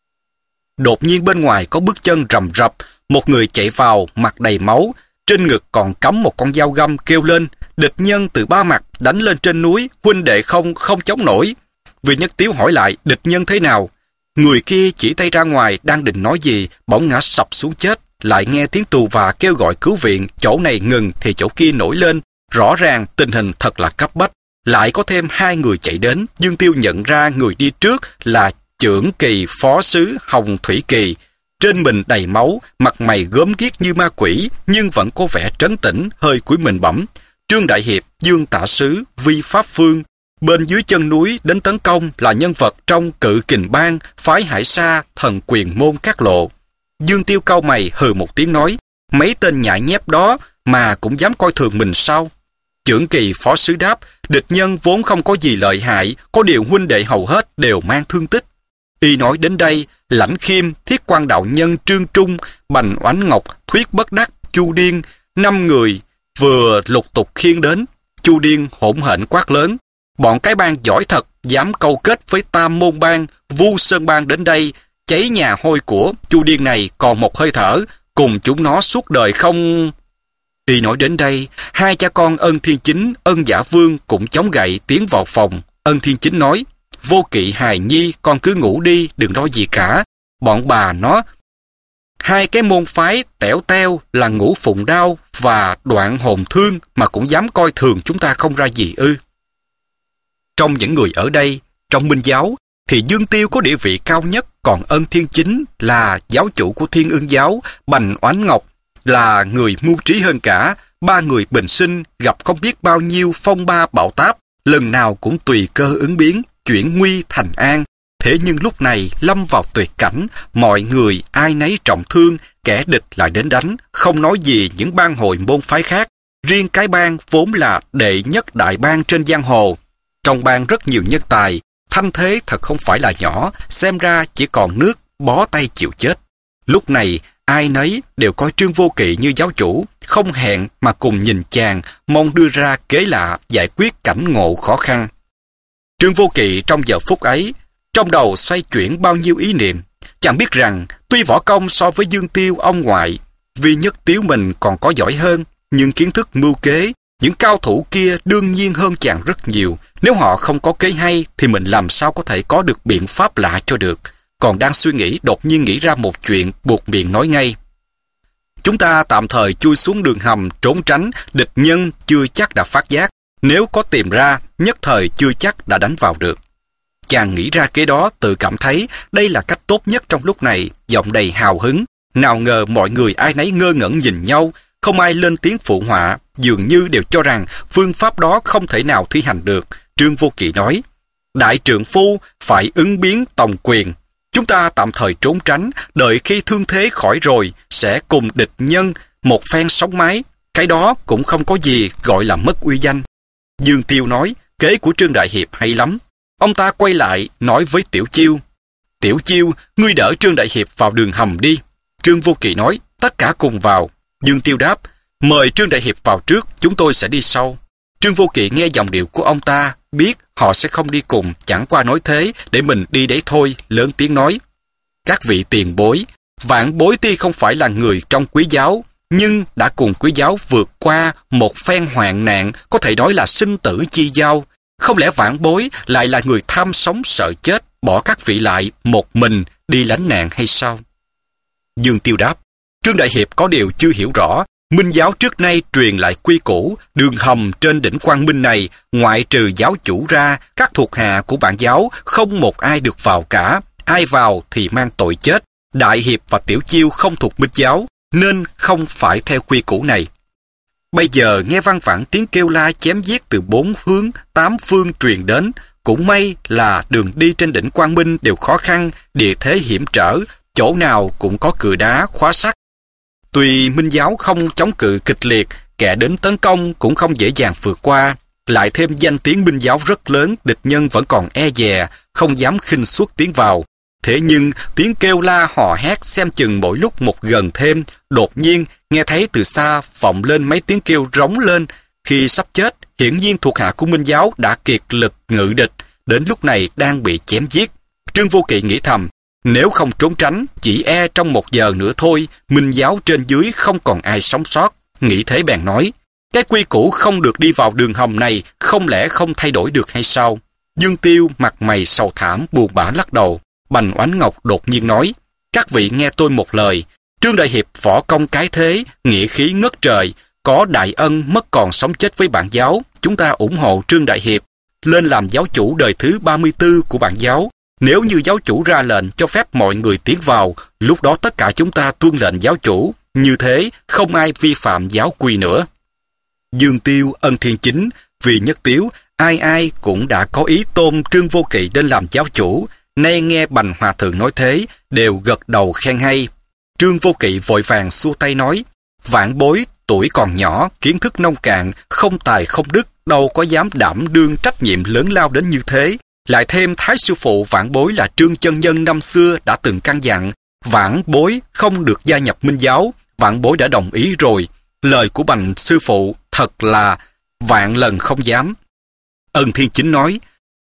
Đột nhiên bên ngoài có bước chân rầm rập, một người chạy vào mặt đầy máu, trên ngực còn cắm một con dao găm, kêu lên, địch nhân từ ba mặt đánh lên trên núi, huynh đệ không chống nổi. Vì Nhất Tiếu hỏi lại, địch nhân thế nào? Người kia chỉ tay ra ngoài, đang định nói gì, bỗng ngã sập xuống chết. Lại nghe tiếng tù và kêu gọi cứu viện, chỗ này ngừng thì chỗ kia nổi lên. Rõ ràng tình hình thật là cấp bách. Lại có thêm 2 người chạy đến. Dương Tiêu nhận ra người đi trước là Chưởng Kỳ phó sứ Hồng Thủy Kỳ. Trên mình đầy máu, mặt mày gớm ghiếc như ma quỷ, nhưng vẫn có vẻ trấn tĩnh, hơi cúi mình bẩm. Trương Đại Hiệp, Dương Tả Sứ, Vi Pháp Phương. Bên dưới chân núi đến tấn công là nhân vật trong Cự Kình Bang, phái Hải Sa, thần quyền môn Cát Lộ. Dương Tiêu cau mày hừ một tiếng nói, mấy tên nhãi nhép đó mà cũng dám coi thường mình sao? Chưởng Kỳ phó sứ đáp, địch nhân vốn không có gì lợi hại, có điều huynh đệ hầu hết đều mang thương tích. Y nói đến đây, Lãnh Khiêm, Thiết Quan đạo nhân Trương Trung, Bành Oánh Ngọc, Thuyết Bất Đắc, Chu Điên, 5 người vừa lục tục khiêng đến. Chu Điên hỗn hển quát lớn, bọn cái bang giỏi thật, dám câu kết với Tam Môn Bang, Vu Sơn Bang đến đây, cháy nhà hôi của Chu điên này còn một hơi thở, cùng chúng nó suốt đời không... Khi nói đến đây, hai cha con Ân Thiên Chính, Ân Giả Vương cũng chống gậy tiến vào phòng. Ân Thiên Chính nói, Vô Kỵ hài nhi, con cứ ngủ đi, đừng lo gì cả. Bọn bà nó, hai cái môn phái tẻo teo là Ngũ Phụng Đao và Đoạn Hồn Thương mà cũng dám coi thường chúng ta không ra gì ư. Trong những người ở đây, trong Minh giáo, thì Dương Tiêu có địa vị cao nhất, còn Ân Thiên Chính là giáo chủ của Thiên Ưng giáo, Bành Oánh Ngọc là người mưu trí hơn cả. Ba người bình sinh gặp không biết bao nhiêu phong ba bão táp, lần nào cũng tùy cơ ứng biến, chuyển nguy thành an. Thế nhưng lúc này lâm vào tuyệt cảnh, mọi người ai nấy trọng thương, kẻ địch lại đến đánh, không nói gì những bang hội môn phái khác. Riêng cái bang vốn là đệ nhất đại bang trên giang hồ. Trong bang rất nhiều nhân tài, thanh thế thật không phải là nhỏ, xem ra chỉ còn nước bó tay chịu chết. Lúc này ai nấy đều coi Trương Vô Kỵ như giáo chủ, không hẹn mà cùng nhìn chàng, mong đưa ra kế lạ giải quyết cảnh ngộ khó khăn. Trương Vô Kỵ trong giờ phút ấy, trong đầu xoay chuyển bao nhiêu ý niệm. Chàng biết rằng tuy võ công so với Dương Tiêu ông ngoại, Vi Nhất Tiếu mình còn có giỏi hơn, nhưng kiến thức mưu kế, những cao thủ kia đương nhiên hơn chàng rất nhiều. Nếu họ không có kế hay thì mình làm sao có thể có được biện pháp lạ cho được. Còn đang suy nghĩ, đột nhiên nghĩ ra một chuyện, buộc miệng nói ngay. Chúng ta tạm thời chui xuống đường hầm trốn tránh, địch nhân chưa chắc đã phát giác. Nếu có tìm ra, nhất thời chưa chắc đã đánh vào được. Chàng nghĩ ra kế đó, tự cảm thấy đây là cách tốt nhất trong lúc này, giọng đầy hào hứng. Nào ngờ mọi người ai nấy ngơ ngẩn nhìn nhau, không ai lên tiếng phụ họa, dường như đều cho rằng phương pháp đó không thể nào thi hành được. Trương Vô Kỵ nói, đại trượng phu phải ứng biến tòng quyền. Chúng ta tạm thời trốn tránh, đợi khi thương thế khỏi rồi, sẽ cùng địch nhân một phen sống mái. Cái đó cũng không có gì gọi là mất uy danh. Dương Tiêu nói, kế của Trương Đại Hiệp hay lắm. Ông ta quay lại, nói với Tiểu Chiêu, Tiểu Chiêu, ngươi đỡ Trương Đại Hiệp vào đường hầm đi. Trương Vô Kỵ nói, tất cả cùng vào. Dương Tiêu đáp, mời Trương Đại Hiệp vào trước, chúng tôi sẽ đi sau. Trương Vô Kỵ nghe giọng điệu của ông ta, biết họ sẽ không đi cùng, chẳng qua nói thế để mình đi đấy thôi, lớn tiếng nói. Các vị tiền bối, Vạn Bối tuy không phải là người trong Quý giáo, nhưng đã cùng Quý giáo vượt qua một phen hoạn nạn, có thể nói là sinh tử chi giao. Không lẽ Vạn Bối lại là người tham sống sợ chết, bỏ các vị lại một mình đi lánh nạn hay sao? Dương Tiêu đáp, Trương Đại Hiệp có điều chưa hiểu rõ. Minh giáo trước nay truyền lại quy củ, đường hầm trên đỉnh Quang Minh này, ngoại trừ giáo chủ ra, các thuộc hạ của bản giáo không một ai được vào cả. Ai vào thì mang tội chết. Đại Hiệp và Tiểu Chiêu không thuộc Minh giáo, nên không phải theo quy củ này. Bây giờ nghe vang vẳng tiếng kêu la chém giết từ 4 hướng, 8 phương truyền đến. Cũng may là đường đi trên đỉnh Quang Minh đều khó khăn, địa thế hiểm trở, chỗ nào cũng có cự đá, khóa sắt. Tuy Minh giáo không chống cự kịch liệt, kẻ đến tấn công cũng không dễ dàng vượt qua. Lại thêm danh tiếng Minh giáo rất lớn, địch nhân vẫn còn e dè, không dám khinh suất tiến vào. Thế nhưng tiếng kêu la hò hét xem chừng mỗi lúc một gần thêm. Đột nhiên nghe thấy từ xa vọng lên mấy tiếng kêu rống lên. Khi sắp chết, hiển nhiên thuộc hạ của Minh giáo đã kiệt lực ngự địch, đến lúc này đang bị chém giết. Trương Vô Kỵ nghĩ thầm, nếu không trốn tránh, chỉ e trong 1 giờ nữa thôi, Minh giáo trên dưới không còn ai sống sót. Nghĩ thế bèn nói, cái quy củ không được đi vào đường hầm này, không lẽ không thay đổi được hay sao? Dương Tiêu mặt mày sầu thảm buồn bã lắc đầu. Bành Oánh Ngọc đột nhiên nói, các vị nghe tôi một lời. Trương Đại Hiệp võ công cái thế, nghĩa khí ngất trời, có đại ân mất còn sống chết với bản giáo. Chúng ta ủng hộ Trương Đại Hiệp lên làm giáo chủ đời thứ 34 của bản giáo. Nếu như giáo chủ ra lệnh cho phép mọi người tiến vào, lúc đó tất cả chúng ta tuân lệnh giáo chủ. Như thế, không ai vi phạm giáo quy nữa. Dương Tiêu, Ân Thiên Chính, Vi Nhất Tiếu, ai ai cũng đã có ý tôn Trương Vô Kỵ lên làm giáo chủ. Nay nghe Bành Hòa Thượng nói thế, đều gật đầu khen hay. Trương Vô Kỵ vội vàng xua tay nói, Vạn Bối tuổi còn nhỏ, kiến thức nông cạn, không tài không đức, đâu có dám đảm đương trách nhiệm lớn lao đến như thế. Lại thêm Thái sư phụ Vạn Bối là Trương chân nhân năm xưa đã từng căn dặn, Vạn Bối không được gia nhập Minh giáo. Vạn Bối đã đồng ý rồi. Lời của Bành sư phụ thật là vạn lần không dám. Ân Thiên Chính nói,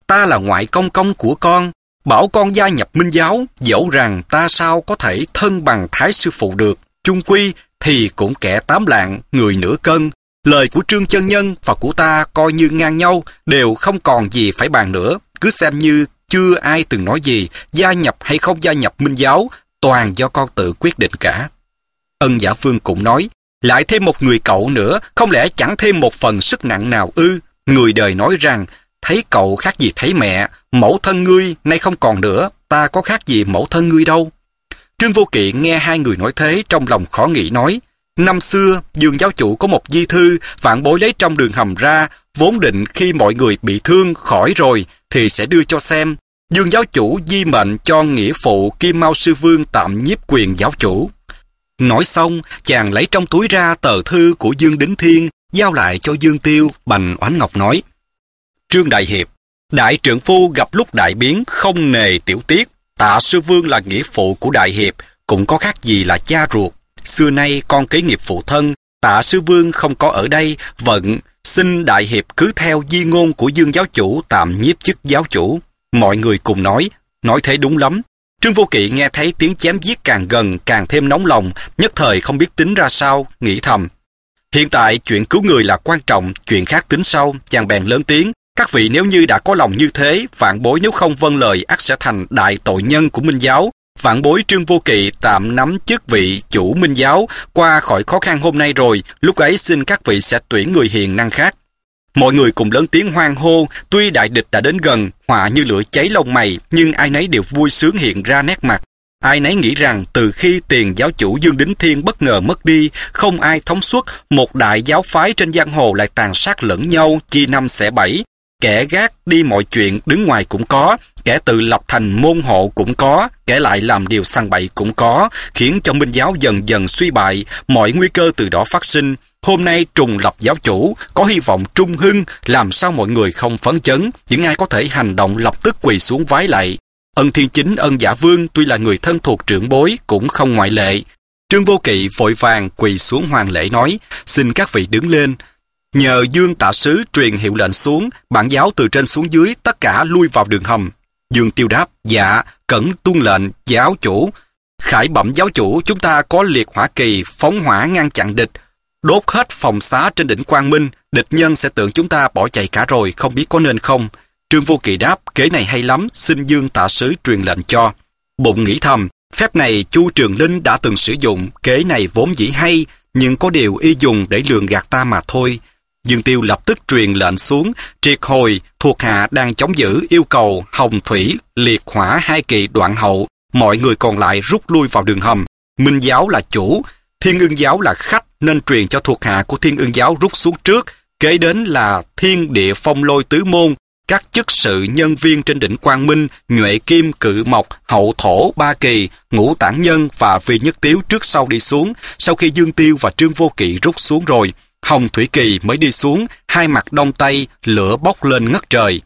ta là ngoại công công của con, bảo con gia nhập Minh giáo, dẫu rằng ta sao có thể thân bằng Thái sư phụ được, chung quy thì cũng kẻ 8 lạng, người nửa cân. Lời của Trương chân nhân và của ta coi như ngang nhau, đều không còn gì phải bàn nữa, cứ xem như chưa ai từng nói gì, gia nhập hay không gia nhập Minh giáo, toàn do con tự quyết định cả. Ân Giả Phương cũng nói, lại thêm một người cậu nữa, không lẽ chẳng thêm một phần sức nặng nào ư? Người đời nói rằng, thấy cậu khác gì thấy mẹ, mẫu thân ngươi nay không còn nữa, ta có khác gì mẫu thân ngươi đâu. Trương Vô Kỵ nghe hai người nói thế, trong lòng khó nghĩ nói, năm xưa, Dương giáo chủ có một di thư, vạn bối lấy trong đường hầm ra, vốn định khi mọi người bị thương khỏi rồi, thì sẽ đưa cho xem. Dương giáo chủ di mệnh cho nghĩa phụ Kim Mao sư vương tạm nhiếp quyền giáo chủ. Nói xong, chàng lấy trong túi ra tờ thư của Dương Đính Thiên, giao lại cho Dương Tiêu. Bành Oánh Ngọc nói, Trương đại hiệp, đại trượng phu gặp lúc đại biến, không nề tiểu tiết. Tạ sư vương là nghĩa phụ của đại hiệp, cũng có khác gì là cha ruột. Xưa nay con kế nghiệp phụ thân, Tạ sư vương không có ở đây, vận xin đại hiệp cứ theo di ngôn của Dương giáo chủ tạm nhiếp chức giáo chủ. Mọi người cùng nói thế đúng lắm. Trương Vô Kỵ nghe thấy tiếng chém giết càng gần, càng thêm nóng lòng, nhất thời không biết tính ra sao, nghĩ thầm. Hiện tại chuyện cứu người là quan trọng, chuyện khác tính sau. Chàng bèn lớn tiếng, các vị nếu như đã có lòng như thế, vạn bối nếu không vâng lời ắt sẽ thành đại tội nhân của Minh giáo. Vạn bối Trương Vô Kỵ tạm nắm chức vị chủ Minh giáo, qua khỏi khó khăn hôm nay rồi, lúc ấy xin các vị sẽ tuyển người hiền năng khác. Mọi người cùng lớn tiếng hoan hô, tuy đại địch đã đến gần, họa như lửa cháy lông mày, nhưng ai nấy đều vui sướng hiện ra nét mặt. Ai nấy nghĩ rằng từ khi tiền giáo chủ Dương Đính Thiên bất ngờ mất đi, không ai thống suốt, một đại giáo phái trên giang hồ lại tàn sát lẫn nhau, chia năm xẻ bảy. Kẻ gác đi mọi chuyện đứng ngoài cũng có, kẻ tự lập thành môn hộ cũng có, kẻ lại làm điều sằng bậy cũng có, khiến cho Minh giáo dần dần suy bại, mọi nguy cơ từ đó phát sinh. Hôm nay trùng lập giáo chủ, có hy vọng trung hưng, làm sao mọi người không phấn chấn, những ai có thể hành động lập tức quỳ xuống vái lạy. Ân Thiên Chính, Ân Giả Vương tuy là người thân thuộc trưởng bối cũng không ngoại lệ. Trương Vô Kỵ vội vàng quỳ xuống hoàng lễ nói, xin các vị đứng lên. Nhờ Dương Tạ Sứ truyền hiệu lệnh xuống, bản giáo từ trên xuống dưới tất cả lui vào đường hầm. Dương Tiêu đáp, dạ, cẩn tuân lệnh, giáo chủ. Khải bẩm giáo chủ, chúng ta có liệt hỏa kỳ, phóng hỏa ngăn chặn địch, đốt hết phòng xá trên đỉnh Quang Minh, địch nhân sẽ tưởng chúng ta bỏ chạy cả rồi, không biết có nên không. Trương Vô Kỵ đáp, kế này hay lắm, xin Dương Tạ Sứ truyền lệnh cho. Bụng nghĩ thầm, phép này Chu Trường Linh đã từng sử dụng, kế này vốn dĩ hay, nhưng có điều y dùng để lường gạt ta mà thôi. Dương Tiêu lập tức truyền lệnh xuống, triệt hồi, thuộc hạ đang chống giữ, yêu cầu hồng thủy, liệt hỏa hai kỳ đoạn hậu, mọi người còn lại rút lui vào đường hầm. Minh giáo là chủ, Thiên Ưng giáo là khách, nên truyền cho thuộc hạ của Thiên Ưng giáo rút xuống trước, kế đến là Thiên Địa Phong Lôi tứ môn, các chức sự nhân viên trên đỉnh Quang Minh, Nhuệ Kim, Cự Mộc, Hậu Thổ, Ba Kỳ, Ngũ Tản Nhân và Vi Nhất Tiếu trước sau đi xuống. Sau khi Dương Tiêu và Trương Vô Kỵ rút xuống rồi, Hồng Thủy Kỳ mới đi xuống, hai mặt đông tây, lửa bốc lên ngất trời.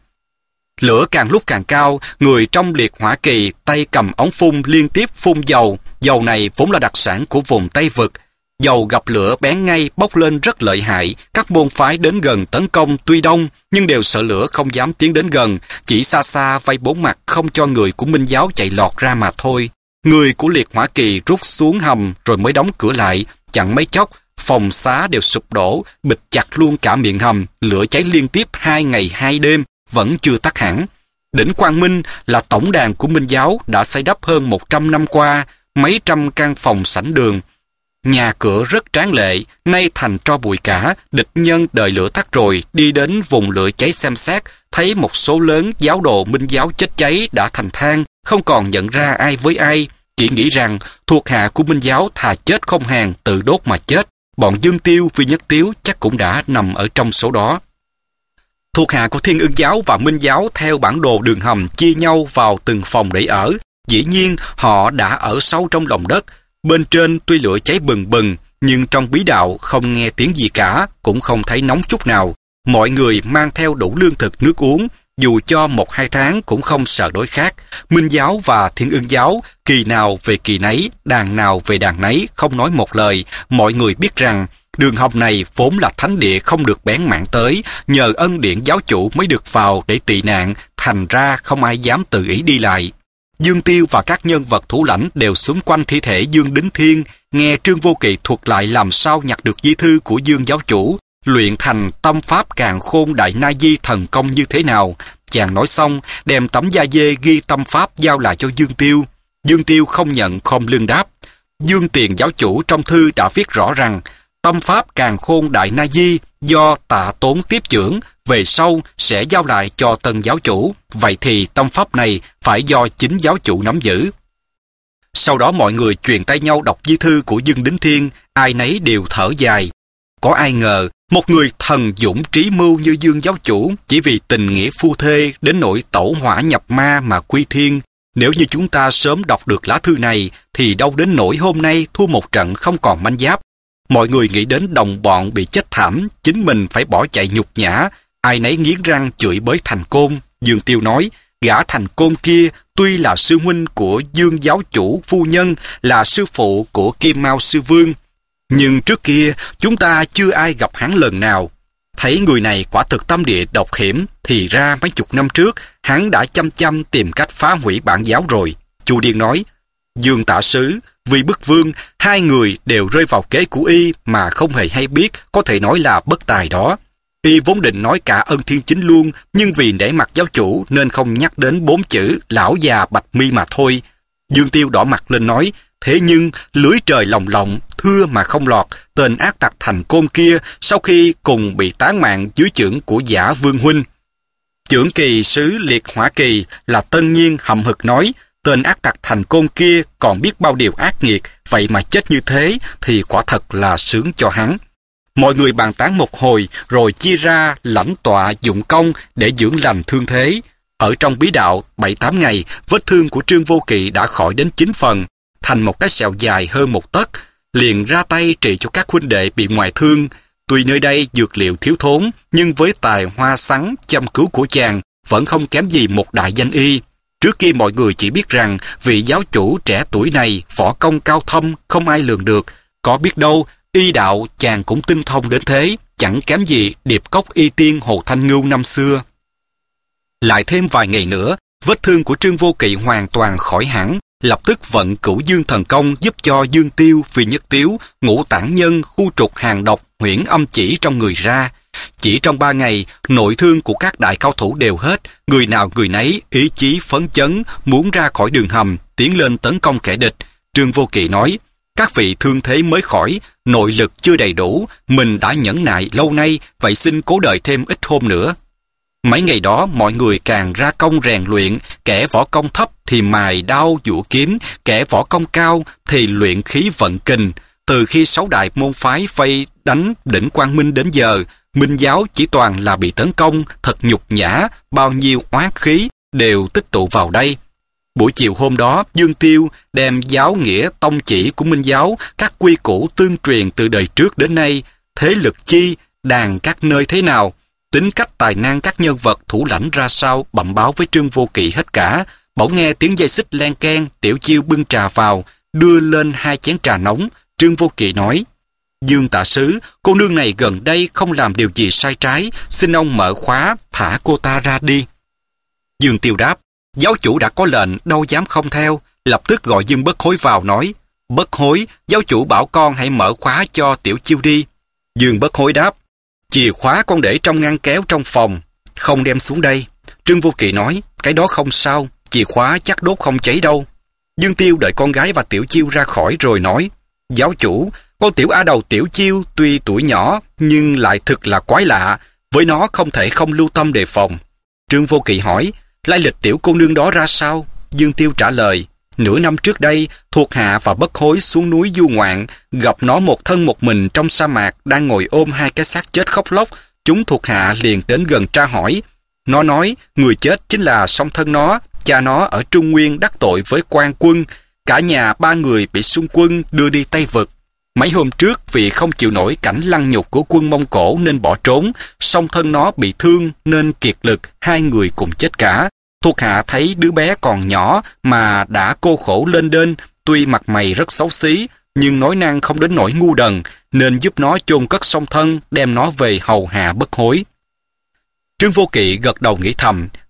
Lửa càng lúc càng cao, người trong liệt hỏa kỳ tay cầm ống phun liên tiếp phun dầu. Dầu này vốn là đặc sản của vùng Tây Vực. Dầu gặp lửa bén ngay, bốc lên rất lợi hại. Các môn phái đến gần tấn công tuy đông, nhưng đều sợ lửa không dám tiến đến gần, chỉ xa xa vây bốn mặt không cho người của Minh giáo chạy lọt ra mà thôi. Người của liệt hỏa kỳ rút xuống hầm rồi mới đóng cửa lại, chẳng mấy chốc phòng xá đều sụp đổ, bịt chặt luôn cả miệng hầm, lửa cháy liên tiếp 2 ngày 2 đêm, vẫn chưa tắt hẳn. Đỉnh Quang Minh là tổng đàn của Minh giáo đã xây đắp hơn 100 năm qua, mấy trăm căn phòng sảnh đường. Nhà cửa rất tráng lệ, nay thành tro bụi cả, địch nhân đợi lửa tắt rồi, đi đến vùng lửa cháy xem xét, thấy một số lớn giáo đồ Minh giáo chết cháy đã thành than, không còn nhận ra ai với ai, chỉ nghĩ rằng thuộc hạ của Minh giáo thà chết không hàng, tự đốt mà chết. Bọn Dương Tiêu, Vi Nhất Tiếu chắc cũng đã nằm ở trong số đó. Thuộc hạ của Thiên Ưng giáo và Minh giáo theo bản đồ đường hầm chia nhau vào từng phòng để ở. Dĩ nhiên họ đã ở sâu trong lòng đất. Bên trên tuy lửa cháy bừng bừng, nhưng trong bí đạo không nghe tiếng gì cả, cũng không thấy nóng chút nào. Mọi người mang theo đủ lương thực nước uống, dù cho 1-2 tháng cũng không sợ đói khát. Minh giáo và Thiên Ưng giáo, kỳ nào về kỳ nấy, đàn nào về đàn nấy, không nói một lời. Mọi người biết rằng đường hầm này vốn là thánh địa không được bén mảng tới, nhờ ân điển giáo chủ mới được vào để tị nạn, thành ra không ai dám tự ý đi lại. Dương Tiêu và các nhân vật thủ lãnh đều xúm quanh thi thể Dương Đính Thiên, nghe Trương Vô Kỵ thuật lại làm sao nhặt được di thư của Dương giáo chủ, luyện thành tâm pháp Càn Khôn Đại Na Di thần công như thế nào. Chàng nói xong, đem tấm da dê ghi tâm pháp giao lại cho Dương Tiêu. Dương Tiêu không nhận, khom lưng đáp. Dương Tiền giáo chủ trong thư đã viết rõ rằng, tâm pháp Càn Khôn Đại Na Di do Tạ Tốn tiếp chưởng, về sau sẽ giao lại cho tân giáo chủ. Vậy thì tâm pháp này phải do chính giáo chủ nắm giữ. Sau đó mọi người truyền tay nhau đọc di thư của Dương Đính Thiên, ai nấy đều thở dài. Có ai ngờ, một người thần dũng trí mưu như Dương giáo chủ chỉ vì tình nghĩa phu thê đến nỗi tẩu hỏa nhập ma mà quy thiên. Nếu như chúng ta sớm đọc được lá thư này thì đâu đến nỗi hôm nay thua một trận không còn manh giáp. Mọi người nghĩ đến đồng bọn bị chết thảm, chính mình phải bỏ chạy nhục nhã, ai nấy nghiến răng chửi bới Thành Côn. Dương Tiêu nói, gã Thành Côn kia tuy là sư huynh của Dương giáo chủ phu nhân, là sư phụ của Kim Mao sư vương, nhưng trước kia chúng ta chưa ai gặp hắn lần nào. Thấy người này quả thực tâm địa độc hiểm, thì ra mấy chục năm trước hắn đã chăm chăm tìm cách phá hủy bản giáo rồi. Chu Điên nói, Dương tả sứ, vì bức vương, hai người đều rơi vào kế của y mà không hề hay biết, có thể nói là bất tài đó. Y vốn định nói cả Ân Thiên Chính luôn, nhưng vì nể mặt giáo chủ nên không nhắc đến 4 chữ lão già bạch mi mà thôi. Dương Tiêu đỏ mặt lên nói, thế nhưng lưới trời lồng lộng, thưa mà không lọt, tên ác tặc Thành Côn kia sau khi cùng bị tán mạng dưới chưởng của giả Vương huynh. Chưởng kỳ sứ Liệt Hỏa Kỳ là Tân Nhiên hậm hực nói, tên ác tặc Thành Côn kia còn biết bao điều ác nghiệt, vậy mà chết như thế thì quả thật là sướng cho hắn. Mọi người bàn tán một hồi rồi chia ra lãnh tọa dụng công để dưỡng lành thương thế. Ở trong bí đạo 7-8 ngày, vết thương của Trương Vô Kỵ đã khỏi đến 9 phần, thành một cái sẹo dài hơn 1 tấc, liền ra tay trị cho các huynh đệ bị ngoại thương. Tuy nơi đây dược liệu thiếu thốn, nhưng với tài hoa sắn chăm cứu của chàng vẫn không kém gì một đại danh y. Trước kia mọi người chỉ biết rằng vị giáo chủ trẻ tuổi này võ công cao thâm không ai lường được, có biết đâu y đạo chàng cũng tinh thông đến thế, chẳng kém gì điệp cốc y tiên Hồ Thanh Ngưu năm xưa. Lại thêm vài ngày nữa, vết thương của Trương Vô Kỵ hoàn toàn khỏi hẳn, lập tức vận Cửu Dương thần công giúp cho Dương Tiêu, Phi Nhất Tiếu, Ngũ Tản Nhân, khu trục hàng độc, huyễn âm chỉ trong người ra. Chỉ trong 3 ngày, nội thương của các đại cao thủ đều hết, người nào người nấy ý chí phấn chấn, muốn ra khỏi đường hầm, tiến lên tấn công kẻ địch. Trương Vô Kỵ nói, các vị thương thế mới khỏi, nội lực chưa đầy đủ, mình đã nhẫn nại lâu nay, vậy xin cố đợi thêm ít hôm nữa. Mấy ngày đó mọi người càng ra công rèn luyện, kẻ võ công thấp thì mài đao vũ kiếm, kẻ võ công cao thì luyện khí vận kình. Từ khi 6 đại môn phái vây đánh đỉnh Quang Minh đến giờ, Minh giáo chỉ toàn là bị tấn công, thật nhục nhã, bao nhiêu oán khí đều tích tụ vào đây. Buổi chiều hôm đó, Dương Tiêu đem giáo nghĩa tông chỉ của Minh giáo, các quy củ tương truyền từ đời trước đến nay, thế lực chi, đàn các nơi thế nào, tính cách tài năng các nhân vật thủ lãnh ra sao bẩm báo với Trương Vô Kỵ hết cả. Bỗng nghe tiếng dây xích len keng, Tiểu Chiêu bưng trà vào, đưa lên 2 chén trà nóng. Trương Vô Kỵ nói, Dương tả sứ, cô nương này gần đây không làm điều gì sai trái, xin ông mở khóa, thả cô ta ra đi. Dương Tiêu đáp, giáo chủ đã có lệnh, đâu dám không theo. Lập tức gọi Dương Bất Hối vào nói, Bất Hối, giáo chủ bảo con hãy mở khóa cho Tiểu Chiêu đi. Dương Bất Hối đáp, chìa khóa con để trong ngăn kéo trong phòng, không đem xuống đây. Trương Vô Kỵ nói, cái đó không sao, chìa khóa chắc đốt không cháy đâu. Dương Tiêu đợi con gái và Tiểu Chiêu ra khỏi rồi nói, giáo chủ, con tiểu a đầu Tiểu Chiêu tuy tuổi nhỏ nhưng lại thực là quái lạ, với nó không thể không lưu tâm đề phòng. Trương Vô Kỵ hỏi, lai lịch tiểu cô nương đó ra sao? Dương Tiêu trả lời, nửa năm trước đây, thuộc hạ và Bất Hối xuống núi du ngoạn, gặp nó một thân một mình trong sa mạc, đang ngồi ôm 2 cái xác chết khóc lóc. Chúng thuộc hạ liền đến gần tra hỏi. Nó nói, người chết chính là song thân nó, cha nó ở Trung Nguyên đắc tội với quan quân, cả nhà 3 người bị xung quân đưa đi Tây Vực. Mấy hôm trước vì không chịu nổi cảnh lăng nhục của quân Mông Cổ nên bỏ trốn, song thân nó bị thương nên kiệt lực, 2 người cùng chết cả. Thuộc hạ thấy đứa bé còn nhỏ mà đã cô khổ lên đên, tuy mặt mày rất xấu xí, nhưng nói năng không đến nỗi ngu đần, nên giúp nó chôn cất song thân, đem nó về hầu hạ Bất Hối. Trương Vô Kỵ gật đầu nghĩ thầm,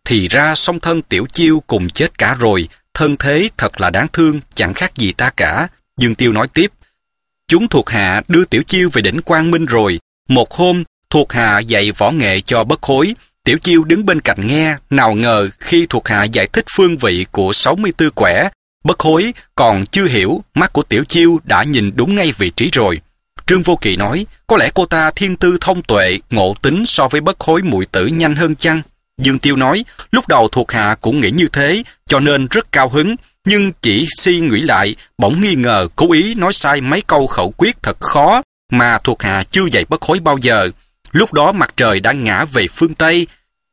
thì ra song thân Tiểu Chiêu cùng chết cả rồi, thân thế thật là đáng thương, chẳng khác gì ta cả. Dương Tiêu nói tiếp, chúng thuộc hạ đưa Tiểu Chiêu về đỉnh Quang Minh rồi. Một hôm, thuộc hạ dạy võ nghệ cho Bất Hối. Tiểu Chiêu đứng bên cạnh nghe, nào ngờ khi thuộc hạ giải thích phương vị của 64 quẻ, Bất Hối còn chưa hiểu, mắt của Tiểu Chiêu đã nhìn đúng ngay vị trí rồi. Trương Vô Kỵ nói, có lẽ cô ta thiên tư thông tuệ, ngộ tính so với Bất Hối muội tử nhanh hơn chăng? Dương Tiêu nói, lúc đầu thuộc hạ cũng nghĩ như thế, cho nên rất cao hứng, nhưng chỉ suy nghĩ lại, bỗng nghi ngờ cố ý nói sai mấy câu khẩu quyết thật khó mà thuộc hạ chưa dạy Bất Hối bao giờ. Lúc đó mặt trời đã ngã về phương Tây,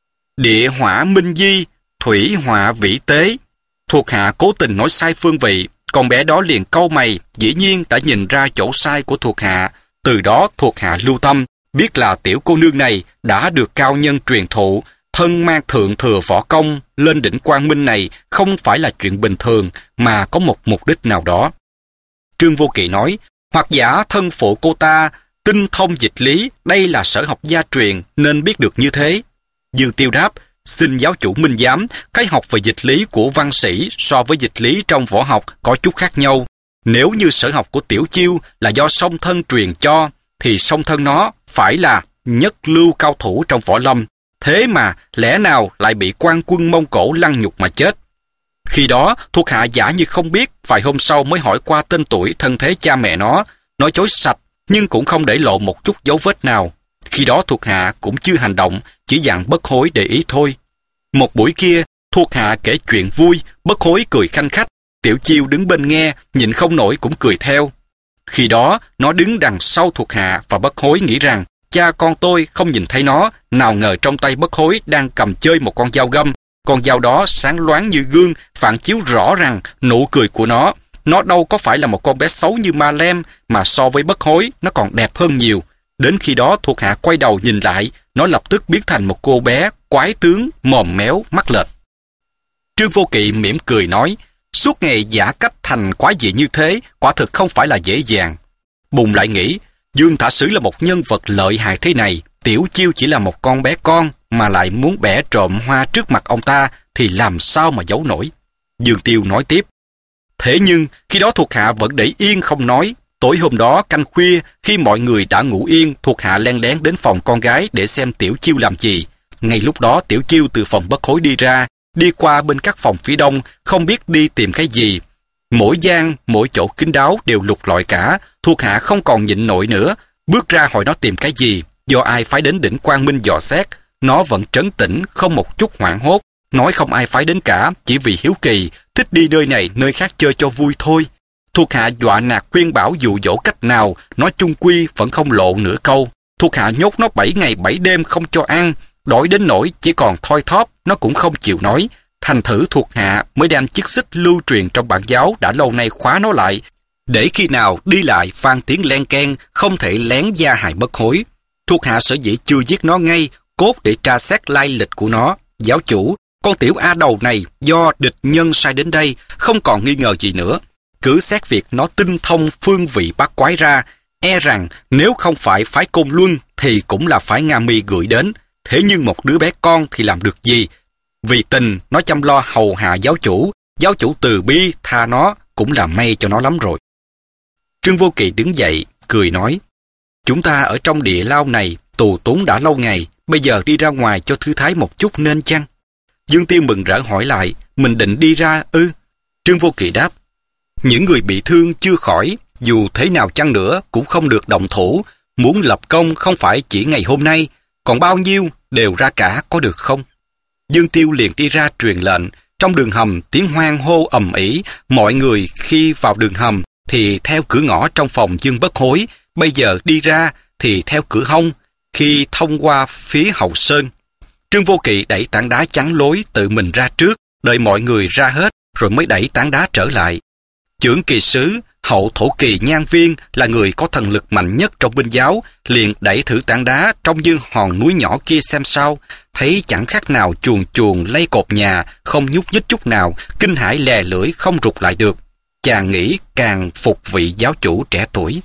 địa hỏa minh di, thủy hỏa vĩ tế. Thuộc hạ cố tình nói sai phương vị, con bé đó liền cau mày, dĩ nhiên đã nhìn ra chỗ sai của thuộc hạ. Từ đó thuộc hạ lưu tâm, biết là tiểu cô nương này đã được cao nhân truyền thụ, thân mang thượng thừa võ công, lên đỉnh Quang Minh này không phải là chuyện bình thường, mà có một mục đích nào đó. Trương Vô Kỵ nói, hoặc giả thân phụ cô ta tinh thông dịch lý, đây là sở học gia truyền nên biết được như thế. Dương Tiêu đáp, xin giáo chủ minh giám, cái học về dịch lý của văn sĩ so với dịch lý trong võ học có chút khác nhau. Nếu như sở học của Tiểu Chiêu là do song thân truyền cho, thì song thân nó phải là nhất lưu cao thủ trong võ lâm. Thế mà lẽ nào lại bị quan quân Mông Cổ lăng nhục mà chết? Khi đó thuộc hạ giả như không biết, vài hôm sau mới hỏi qua tên tuổi thân thế cha mẹ nó, nói chối sạch nhưng cũng không để lộ một chút dấu vết nào. Khi đó thuộc hạ cũng chưa hành động, chỉ dặn Bất Hối để ý thôi. Một buổi kia, thuộc hạ kể chuyện vui, Bất Hối cười khanh khách, Tiểu Chiêu đứng bên nghe, nhịn không nổi cũng cười theo. Khi đó, nó đứng đằng sau thuộc hạ và Bất Hối nghĩ rằng cha con tôi không nhìn thấy nó, nào ngờ trong tay Bất Hối đang cầm chơi một con dao găm. Con dao đó sáng loáng như gương, phản chiếu rõ rằng nụ cười của nó. Nó đâu có phải là một con bé xấu như Ma Lem, mà so với Bất Hối, nó còn đẹp hơn nhiều. Đến khi đó thuộc hạ quay đầu nhìn lại, nó lập tức biến thành một cô bé quái tướng, mồm méo, mắt lệch. Trương Vô Kỵ mỉm cười nói, suốt ngày giả cách thành quái dị như thế, quả thực không phải là dễ dàng. Bùng lại nghĩ, Dương Thả Sứ là một nhân vật lợi hại thế này, Tiểu Chiêu chỉ là một con bé con mà lại muốn bẻ trộm hoa trước mặt ông ta thì làm sao mà giấu nổi. Dương Tiêu nói tiếp, thế nhưng khi đó thuộc hạ vẫn để yên không nói. Tối hôm đó canh khuya, khi mọi người đã ngủ yên, thuộc hạ len lén đến phòng con gái để xem Tiểu Chiêu làm gì. Ngay lúc đó Tiểu Chiêu từ phòng Bất Hối đi ra, đi qua bên các phòng phía đông, không biết đi tìm cái gì. Mỗi gian, mỗi chỗ kín đáo đều lục lọi cả, thuộc hạ không còn nhịn nổi nữa, bước ra hỏi nó tìm cái gì, do ai phái đến đỉnh Quang Minh dò xét. Nó vẫn trấn tĩnh, không một chút hoảng hốt, nói không ai phái đến cả, chỉ vì hiếu kỳ, thích đi nơi này nơi khác chơi cho vui thôi. Thuộc hạ dọa nạt khuyên bảo dụ dỗ cách nào, nó chung quy vẫn không lộ nửa câu. Thuộc hạ nhốt nó 7 ngày 7 đêm không cho ăn, đói đến nỗi chỉ còn thoi thóp, nó cũng không chịu nói. Thành thử thuộc hạ mới đem chiếc xích lưu truyền trong bản giáo đã lâu nay khóa nó lại, để khi nào đi lại vang tiếng len keng, không thể lén gia hại Bất Hối. Thuộc hạ sở dĩ chưa giết nó ngay, cốt để tra xét lai lịch của nó. Giáo chủ, con tiểu A Đầu này do địch nhân sai đến đây, không còn nghi ngờ gì nữa. Cứ xét việc nó tinh thông phương vị bát quái ra, e rằng nếu không phải phái Côn Luân thì cũng là phái Nga Mi gửi đến. Thế nhưng một đứa bé con thì làm được gì? Vì tình nó chăm lo hầu hạ giáo chủ từ bi tha nó cũng là may cho nó lắm rồi. Trương Vô Kỵ đứng dậy, cười nói, chúng ta ở trong địa lao này tù túng đã lâu ngày, bây giờ đi ra ngoài cho thư thái một chút nên chăng? Dương Tiêu mừng rỡ hỏi lại, mình định đi ra ư? Trương Vô Kỵ đáp, những người bị thương chưa khỏi, dù thế nào chăng nữa cũng không được động thủ, muốn lập công không phải chỉ ngày hôm nay, còn bao nhiêu đều ra cả có được không? Dương Tiêu liền đi ra truyền lệnh. Trong đường hầm tiếng hoan hô ầm ĩ, mọi người khi vào đường hầm thì theo cửa ngõ trong phòng Dương Bất Hối, bây giờ đi ra thì theo cửa hông, khi thông qua phía hậu sơn. Trương Vô Kỵ đẩy tảng đá chắn lối tự mình ra trước, đợi mọi người ra hết rồi mới đẩy tảng đá trở lại. Chưởng kỳ sứ Hậu Thổ Kỳ Nhan Viên là người có thần lực mạnh nhất trong binh giáo, liền đẩy thử tảng đá trong như hòn núi nhỏ kia xem sao, thấy chẳng khác nào chuồn chuồn lay cột nhà, không nhúc nhích chút nào, kinh hãi lè lưỡi không rụt lại được. Chàng nghĩ càng phục vị giáo chủ trẻ tuổi.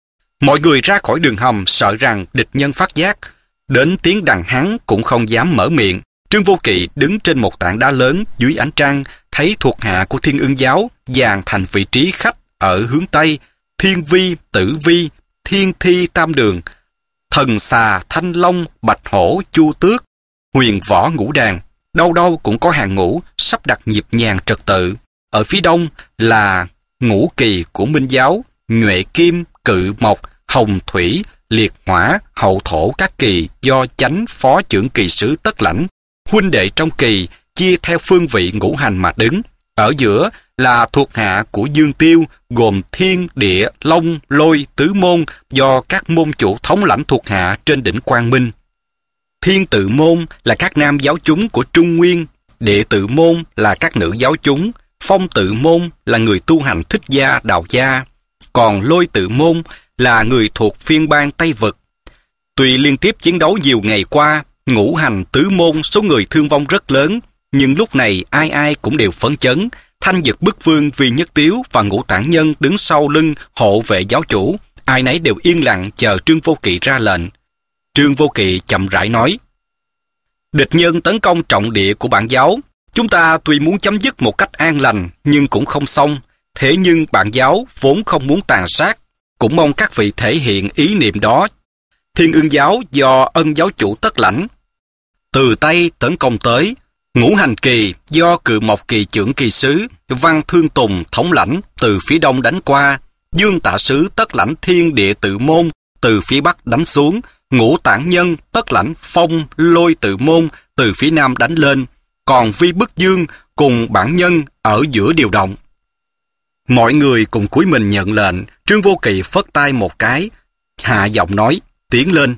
Mọi người ra khỏi đường hầm sợ rằng địch nhân phát giác, đến tiếng đàn hắn cũng không dám mở miệng. Trương Vô Kỵ đứng trên một tảng đá lớn dưới ánh trăng, thấy thuộc hạ của Thiên Ưng giáo dàn thành vị trí khách ở hướng Tây: Thiên Vi, Tử Vi, Thiên Thi tam đường, Thần Xà, Thanh Long, Bạch Hổ, Chu Tước, Huyền Võ ngũ đàn. Đâu đâu cũng có hàng ngũ sắp đặt nhịp nhàng trật tự. Ở phía đông là ngũ kỳ của Minh giáo: Nhuệ Kim, Cự Mộc, Hồng Thủy, Liệt Hỏa, Hậu Thổ các kỳ do chánh phó trưởng kỳ sứ tất lãnh. Huynh đệ trong kỳ chia theo phương vị ngũ hành mà đứng. Ở giữa là thuộc hạ của Dương Tiêu, gồm Thiên, Địa, Long, Lôi, Tứ môn do các môn chủ thống lãnh thuộc hạ trên đỉnh Quang Minh. Thiên tự môn là các nam giáo chúng của Trung Nguyên, Địa tự môn là các nữ giáo chúng, Phong tự môn là người tu hành thích gia, đạo gia, còn Lôi tự môn là người thuộc phiên bang Tây Vực. Tuy liên tiếp chiến đấu nhiều ngày qua, ngũ hành tứ môn số người thương vong rất lớn, nhưng lúc này ai ai cũng đều phấn chấn. Thanh Dực Bức Vương Vi Nhất Tiếu và Ngũ Tản Nhân đứng sau lưng hộ vệ giáo chủ, ai nấy đều yên lặng chờ Trương Vô Kỵ ra lệnh. Trương Vô Kỵ chậm rãi nói: Địch nhân tấn công trọng địa của bản giáo, chúng ta tuy muốn chấm dứt một cách an lành nhưng cũng không xong. Thế nhưng bản giáo vốn không muốn tàn sát, cũng mong các vị thể hiện ý niệm đó. Thiên Ưng giáo do Ân giáo chủ tất lãnh, từ Tây tấn công tới. Ngũ hành kỳ do Cự Mộc kỳ trưởng kỳ sứ Văn Thương Tùng thống lãnh, từ phía đông đánh qua. Dương Tạ sứ tất lãnh Thiên Địa tự môn, từ phía bắc đánh xuống. Ngũ Tản Nhân tất lãnh Phong, Lôi tự môn, từ phía nam đánh lên. Còn Vi Bức Dương cùng bản nhân ở giữa điều động. Mọi người cùng cúi mình nhận lệnh. Trương Vô Kỵ phất tay một cái, hạ giọng nói: Tiến lên.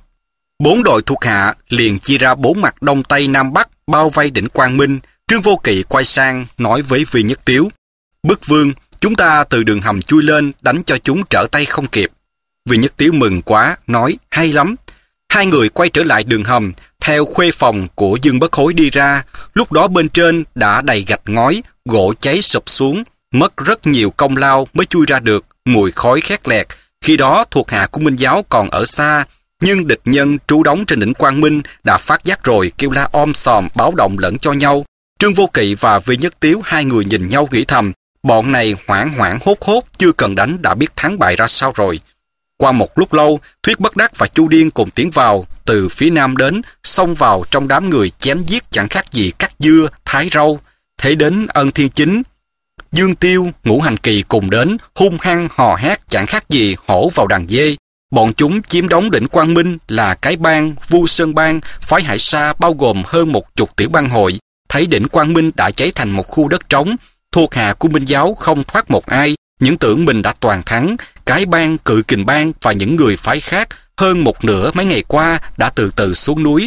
4 đội thuộc hạ liền chia ra 4 mặt đông tây nam bắc bao vây đỉnh Quang Minh. Trương Vô Kỵ quay sang nói với Vi Nhất Tiếu: Bức Vương, chúng ta từ đường hầm chui lên, đánh cho chúng trở tay không kịp. Vi Nhất Tiếu mừng quá, nói: Hay lắm. Hai người quay trở lại đường hầm, theo khuê phòng của Dương Bất Hối đi ra. Lúc đó bên trên đã đầy gạch ngói, gỗ cháy sụp xuống, mất rất nhiều công lao mới chui ra được, mùi khói khét lẹt. Khi đó thuộc hạ của Minh giáo còn ở xa, nhưng địch nhân trú đóng trên đỉnh Quang Minh đã phát giác rồi, kêu la om sòm báo động lẫn cho nhau. Trương Vô Kỵ và Vi Nhất Tiếu hai người nhìn nhau nghĩ thầm: bọn này hoảng hoảng hốt hốt, chưa cần đánh đã biết thắng bại ra sao rồi. Qua một lúc lâu, Thuyết Bất Đắc và Chu Điên cùng tiến vào, từ phía nam đến, xông vào trong đám người chém giết chẳng khác gì cắt dưa, thái rau. Thế đến Ân Thiên Chính, Dương Tiêu, Ngũ hành kỳ cùng đến, hung hăng hò hét chẳng khác gì hổ vào đàn dê. Bọn chúng chiếm đóng đỉnh Quang Minh là cái bang Vu Sơn bang, phái Hải Sa bao gồm hơn 10 tiểu bang hội. Thấy đỉnh Quang Minh đã cháy thành một khu đất trống, thuộc hạ của Minh giáo không thoát một ai, những tưởng mình đã toàn thắng. Cái bang Cự Kình bang và những người phái khác hơn một nửa mấy ngày qua đã từ từ xuống núi.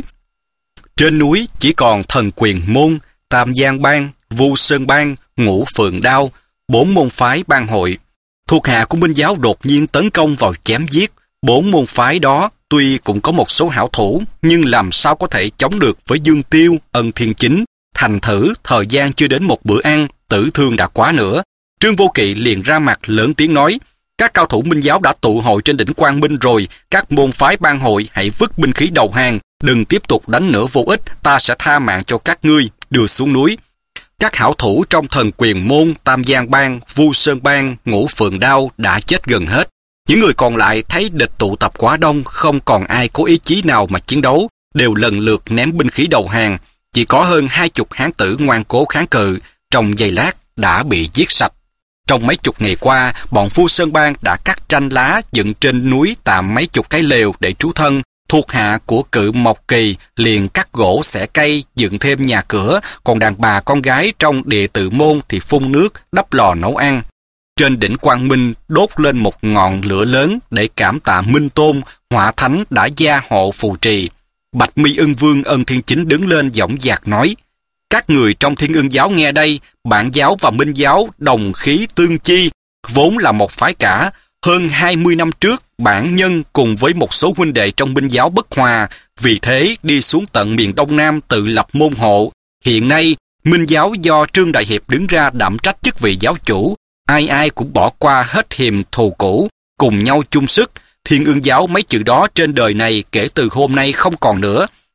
Trên núi chỉ còn Thần Quyền môn, Tam Giang bang, Vu Sơn bang, Ngũ Phượng đao, 4 môn phái bang hội. Thuộc hạ của Minh giáo đột nhiên tấn công vào chém giết. 4 môn phái đó tuy cũng có một số hảo thủ, nhưng làm sao có thể chống được với Dương Tiêu, Ân Thiên Chính. Thành thử thời gian chưa đến một bữa ăn, tử thương đã quá nữa. Trương Vô Kỵ liền ra mặt lớn tiếng nói: Các cao thủ Minh giáo đã tụ hội trên đỉnh Quang Minh rồi, các môn phái bang hội hãy vứt binh khí đầu hàng, đừng tiếp tục đánh nữa vô ích, ta sẽ tha mạng cho các ngươi, đưa xuống núi. Các hảo thủ trong Thần Quyền môn, Tam Giang bang, Vu Sơn bang, Ngũ Phượng đao đã chết gần hết. Những người còn lại thấy địch tụ tập quá đông, không còn ai có ý chí nào mà chiến đấu, đều lần lượt ném binh khí đầu hàng. Chỉ có hơn 20 hán tử ngoan cố kháng cự, trong giây lát đã bị giết sạch. Trong mấy chục ngày qua, bọn Vu Sơn bang đã cắt tranh lá dựng trên núi tạm mấy chục cái lều để trú thân. Thuộc hạ của Cự Mộc kỳ liền cắt gỗ xẻ cây dựng thêm nhà cửa, còn đàn bà con gái trong Địa tự môn thì phun nước đắp lò nấu ăn. Trên đỉnh Quang Minh đốt lên một ngọn lửa lớn để cảm tạ Minh Tôn, Hỏa Thánh đã gia hộ phù trì. Bạch Mi Ưng Vương Ân Thiên Chính đứng lên dõng dạc nói: Các người trong Thiên Ưng giáo nghe đây, bản giáo và Minh giáo đồng khí tương chi, vốn là một phái cả. Hơn 20 năm trước, bản nhân cùng với một số huynh đệ trong Minh giáo bất hòa, vì thế đi xuống tận miền Đông Nam tự lập môn hộ. Hiện nay, Minh giáo do Trương Đại Hiệp đứng ra đảm trách chức vị giáo chủ, ai ai cũng bỏ qua hết hiềm thù cũ, cùng nhau chung sức. Thiên Ưng giáo mấy chữ đó trên đời này kể từ hôm nay không còn nữa.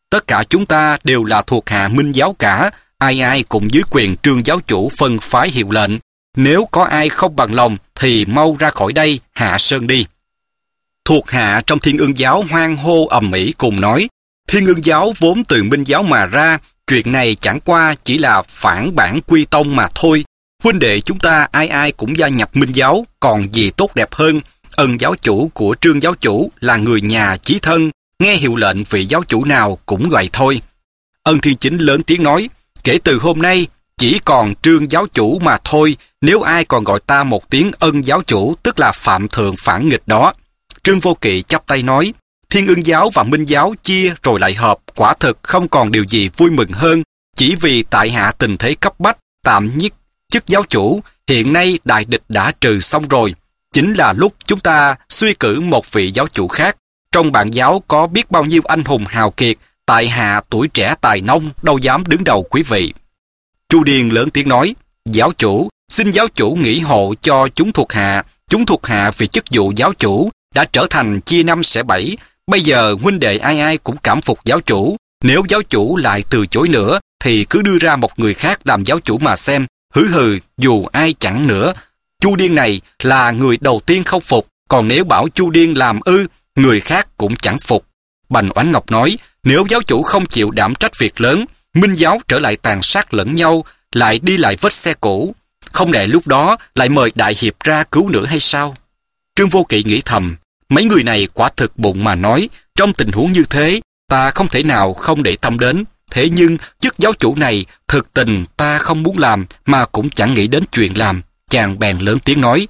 Tất cả chúng ta đều là thuộc hạ Minh giáo cả, ai ai cũng dưới quyền Trương giáo chủ phân phái hiệu lệnh. Nếu có ai không bằng lòng thì mau ra khỏi đây, hạ sơn đi. Thuộc hạ trong Thiên Ương giáo hoan hô ầm ĩ cùng nói, Thiên Ương giáo vốn từ Minh giáo mà ra, chuyện này chẳng qua chỉ là phản bản quy tông mà thôi. Huynh đệ chúng ta ai ai cũng gia nhập Minh giáo, còn gì tốt đẹp hơn. Ân giáo chủ của Trương giáo chủ là người nhà chí thân, nghe hiệu lệnh vị giáo chủ nào cũng vậy thôi. Ân Thiên Chính lớn tiếng nói, kể từ hôm nay chỉ còn Trương giáo chủ mà thôi, nếu ai còn gọi ta một tiếng Ân giáo chủ tức là phạm thượng phản nghịch đó. Trương Vô Kỵ chắp tay nói, Thiên Ương giáo và Minh giáo chia rồi lại hợp, quả thực không còn điều gì vui mừng hơn. Chỉ vì tại hạ tình thế cấp bách, tạm nhất chức giáo chủ, hiện nay đại địch đã trừ xong rồi. Chính là lúc chúng ta suy cử một vị giáo chủ khác. Trong bạn giáo có biết bao nhiêu anh hùng hào kiệt, tại hạ tuổi trẻ tài nông, đâu dám đứng đầu quý vị. Chu Điền lớn tiếng nói, giáo chủ, xin giáo chủ nghĩ hộ cho chúng thuộc hạ vì chức vụ giáo chủ đã trở thành chia năm xẻ bảy. Bây giờ huynh đệ ai ai cũng cảm phục giáo chủ, nếu giáo chủ lại từ chối nữa thì cứ đưa ra một người khác làm giáo chủ mà xem. Hừ, dù ai chẳng nữa, Chu Điên này là người đầu tiên không phục, còn nếu bảo Chu Điên làm người khác cũng chẳng phục. Bành Oánh Ngọc nói, nếu giáo chủ không chịu đảm trách việc lớn, Minh giáo trở lại tàn sát lẫn nhau, lại đi lại vết xe cũ, không lẽ lúc đó lại mời đại hiệp ra cứu nữa hay sao? Trương Vô Kỵ nghĩ thầm, mấy người này quả thực bụng mà nói, trong tình huống như thế, ta không thể nào không để tâm đến. Thế nhưng chức giáo chủ này thực tình ta không muốn làm, mà cũng chẳng nghĩ đến chuyện làm. Chàng bèn lớn tiếng nói,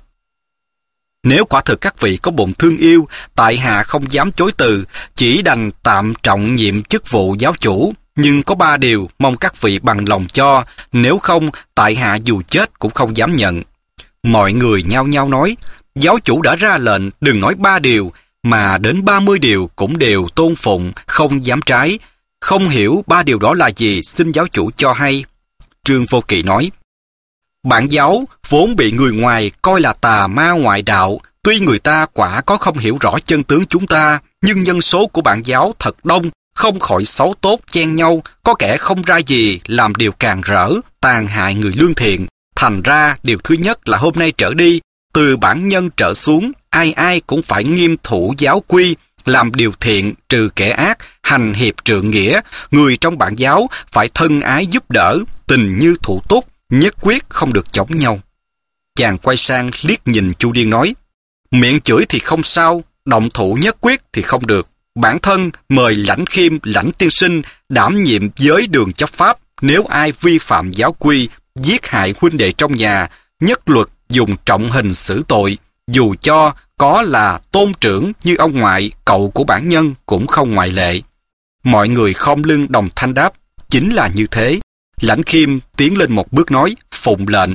nếu quả thực các vị có bụng thương yêu, tại hạ không dám chối từ, chỉ đành tạm trọng nhiệm chức vụ giáo chủ. Nhưng có 3 điều mong các vị bằng lòng cho, nếu không tại hạ dù chết cũng không dám nhận. Mọi người nhao nhao nói, giáo chủ đã ra lệnh đừng nói 3 điều, mà đến 30 điều cũng đều tôn phụng, không dám trái. Không hiểu 3 điều đó là gì, xin giáo chủ cho hay. Trương Vô Kỵ nói, bản giáo vốn bị người ngoài coi là tà ma ngoại đạo, tuy người ta quả có không hiểu rõ chân tướng chúng ta, nhưng nhân số của bản giáo thật đông, không khỏi xấu tốt chen nhau, có kẻ không ra gì làm điều càng rỡ, tàn hại người lương thiện. Thành ra điều thứ nhất là hôm nay trở đi, từ bản nhân trở xuống, ai ai cũng phải nghiêm thủ giáo quy, làm điều thiện trừ kẻ ác, hành hiệp trượng nghĩa, người trong bản giáo phải thân ái giúp đỡ, tình như thủ túc, nhất quyết không được chống nhau. Chàng quay sang liếc nhìn Chu Điên nói, miệng chửi thì không sao, động thủ nhất quyết thì không được. Bản thân mời Lãnh Khiêm, Lãnh tiên sinh đảm nhiệm giới đường chấp pháp, nếu ai vi phạm giáo quy, giết hại huynh đệ trong nhà, nhất luật dùng trọng hình xử tội, dù cho có là tôn trưởng như ông ngoại, cậu của bản nhân cũng không ngoại lệ. Mọi người khom lưng đồng thanh đáp, chính là như thế. Lãnh Khiêm tiến lên một bước nói, phụng lệnh.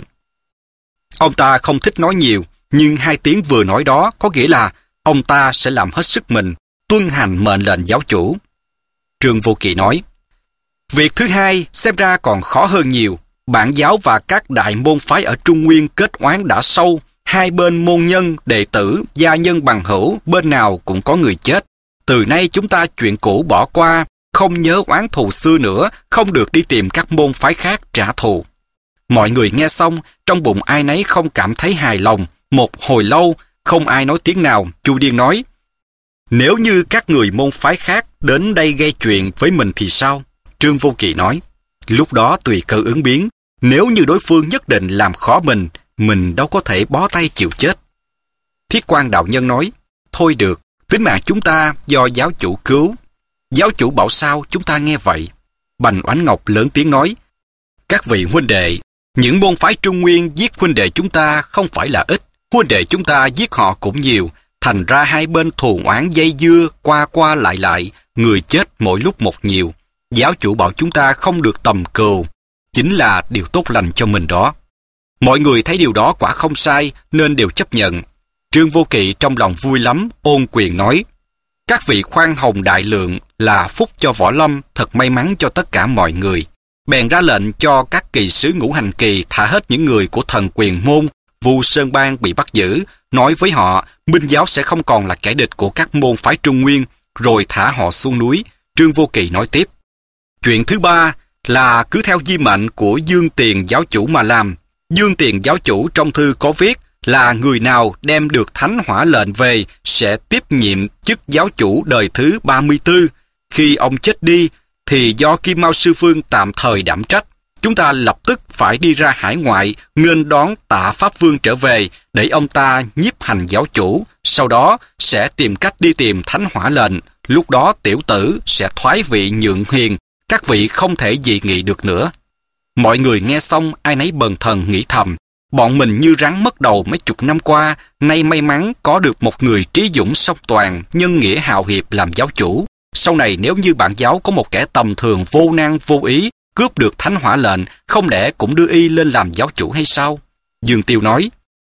Ông ta không thích nói nhiều, nhưng 2 tiếng vừa nói đó có nghĩa là ông ta sẽ làm hết sức mình, tuân hành mệnh lệnh giáo chủ. Trương Vô Kỵ nói, việc thứ hai xem ra còn khó hơn nhiều. Bản giáo và các đại môn phái ở Trung Nguyên kết oán đã sâu, hai bên môn nhân, đệ tử, gia nhân bằng hữu, bên nào cũng có người chết. Từ nay chúng ta chuyện cũ bỏ qua, không nhớ oán thù xưa nữa, không được đi tìm các môn phái khác trả thù. Mọi người nghe xong, trong bụng ai nấy không cảm thấy hài lòng. Một hồi lâu, không ai nói tiếng nào. Chu Điên nói, nếu như các người môn phái khác đến đây gây chuyện với mình thì sao? Trương Vô Kỵ nói, lúc đó tùy cơ ứng biến, nếu như đối phương nhất định làm khó mình đâu có thể bó tay chịu chết. Thiết Quan đạo nhân nói, thôi được, tính mạng chúng ta do giáo chủ cứu. Giáo chủ bảo sao chúng ta nghe vậy. Bành Oánh Ngọc lớn tiếng nói, các vị huynh đệ, những môn phái Trung Nguyên giết huynh đệ chúng ta không phải là ít, huynh đệ chúng ta giết họ cũng nhiều, thành ra hai bên thù oán dây dưa qua lại, người chết mỗi lúc một nhiều. Giáo chủ bảo chúng ta không được tầm cừu, chính là điều tốt lành cho mình đó. Mọi người thấy điều đó quả không sai nên đều chấp nhận. Trương Vô Kỵ trong lòng vui lắm, ôn quyền nói, các vị khoan hồng đại lượng là phúc cho võ lâm, thật may mắn cho tất cả mọi người. Bèn ra lệnh cho các kỳ sứ ngũ hành kỳ thả hết những người của thần quyền môn, Vu Sơn Bang bị bắt giữ, nói với họ Minh giáo sẽ không còn là kẻ địch của các môn phái Trung Nguyên, rồi thả họ xuống núi. Trương Vô Kỵ nói tiếp, Chuyện thứ ba là cứ theo di mệnh của Dương Tiền giáo chủ mà làm. Dương Tiền giáo chủ trong thư có viết là người nào đem được thánh hỏa lệnh về sẽ tiếp nhiệm chức giáo chủ đời thứ 34. Khi ông chết đi thì do Kim Mao Sư Vương tạm thời đảm trách. Chúng ta lập tức phải đi ra hải ngoại nghênh đón Tạ Pháp Vương trở về để ông ta nhiếp hành giáo chủ. Sau đó sẽ tìm cách đi tìm thánh hỏa lệnh. Lúc đó tiểu tử sẽ thoái vị nhượng hiền. Các vị không thể dị nghị được nữa. Mọi người nghe xong ai nấy bần thần nghĩ thầm. Bọn mình như rắn mất đầu mấy chục năm qua, nay may mắn có được một người trí dũng song toàn, nhân nghĩa hào hiệp làm giáo chủ. Sau này nếu như bản giáo có một kẻ tầm thường vô năng vô ý, cướp được thánh hỏa lệnh, không lẽ cũng đưa y lên làm giáo chủ hay sao? Dương Tiêu nói,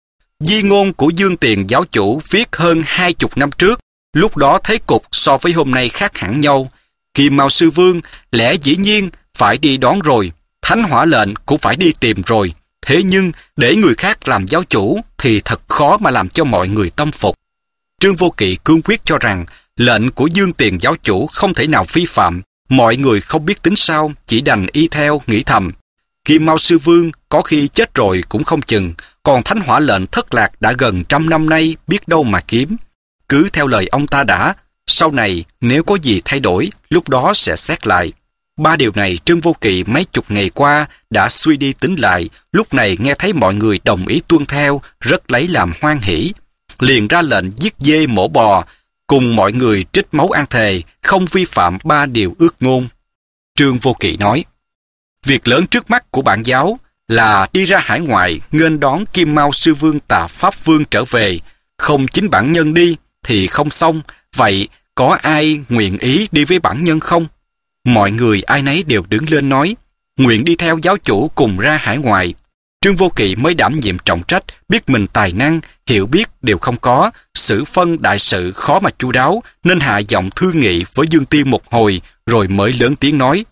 di ngôn của Dương Tiền giáo chủ viết hơn 20 năm trước, lúc đó thế cục so với hôm nay khác hẳn nhau. Kim Mao Sư Vương lẽ dĩ nhiên phải đi đón rồi, thánh hỏa lệnh cũng phải đi tìm rồi. Thế nhưng để người khác làm giáo chủ thì thật khó mà làm cho mọi người tâm phục. Trương Vô Kỵ cương quyết cho rằng lệnh của Dương Tiền giáo chủ không thể nào vi phạm. Mọi người không biết tính sao, chỉ đành y theo nghĩ thầm. Kim Mao Sư Vương có khi chết rồi cũng không chừng, còn thánh hỏa lệnh thất lạc đã gần 100 năm nay, biết đâu mà kiếm. Cứ theo lời ông ta đã, sau này nếu có gì thay đổi, lúc đó sẽ xét lại. Ba điều này Trương Vô Kỵ mấy chục ngày qua đã suy đi tính lại, lúc này nghe thấy mọi người đồng ý tuân theo, rất lấy làm hoan hỉ. Liền ra lệnh giết dê mổ bò, cùng mọi người trích máu an thề, không vi phạm 3 điều ước ngôn. Trương Vô Kỵ nói, việc lớn trước mắt của bản giáo là đi ra hải ngoại nghênh đón Kim Mao Sư Vương Tạ Pháp Vương trở về. Không chính bản nhân đi thì không xong, vậy có ai nguyện ý đi với bản nhân không? Mọi người ai nấy đều đứng lên nói, nguyện đi theo giáo chủ cùng ra hải ngoại. Trương Vô Kỵ mới đảm nhiệm trọng trách, biết mình tài năng, hiểu biết đều không có, xử phân đại sự khó mà chu đáo, nên hạ giọng thương nghị với Dương Tiêu một hồi, rồi mới lớn tiếng nói.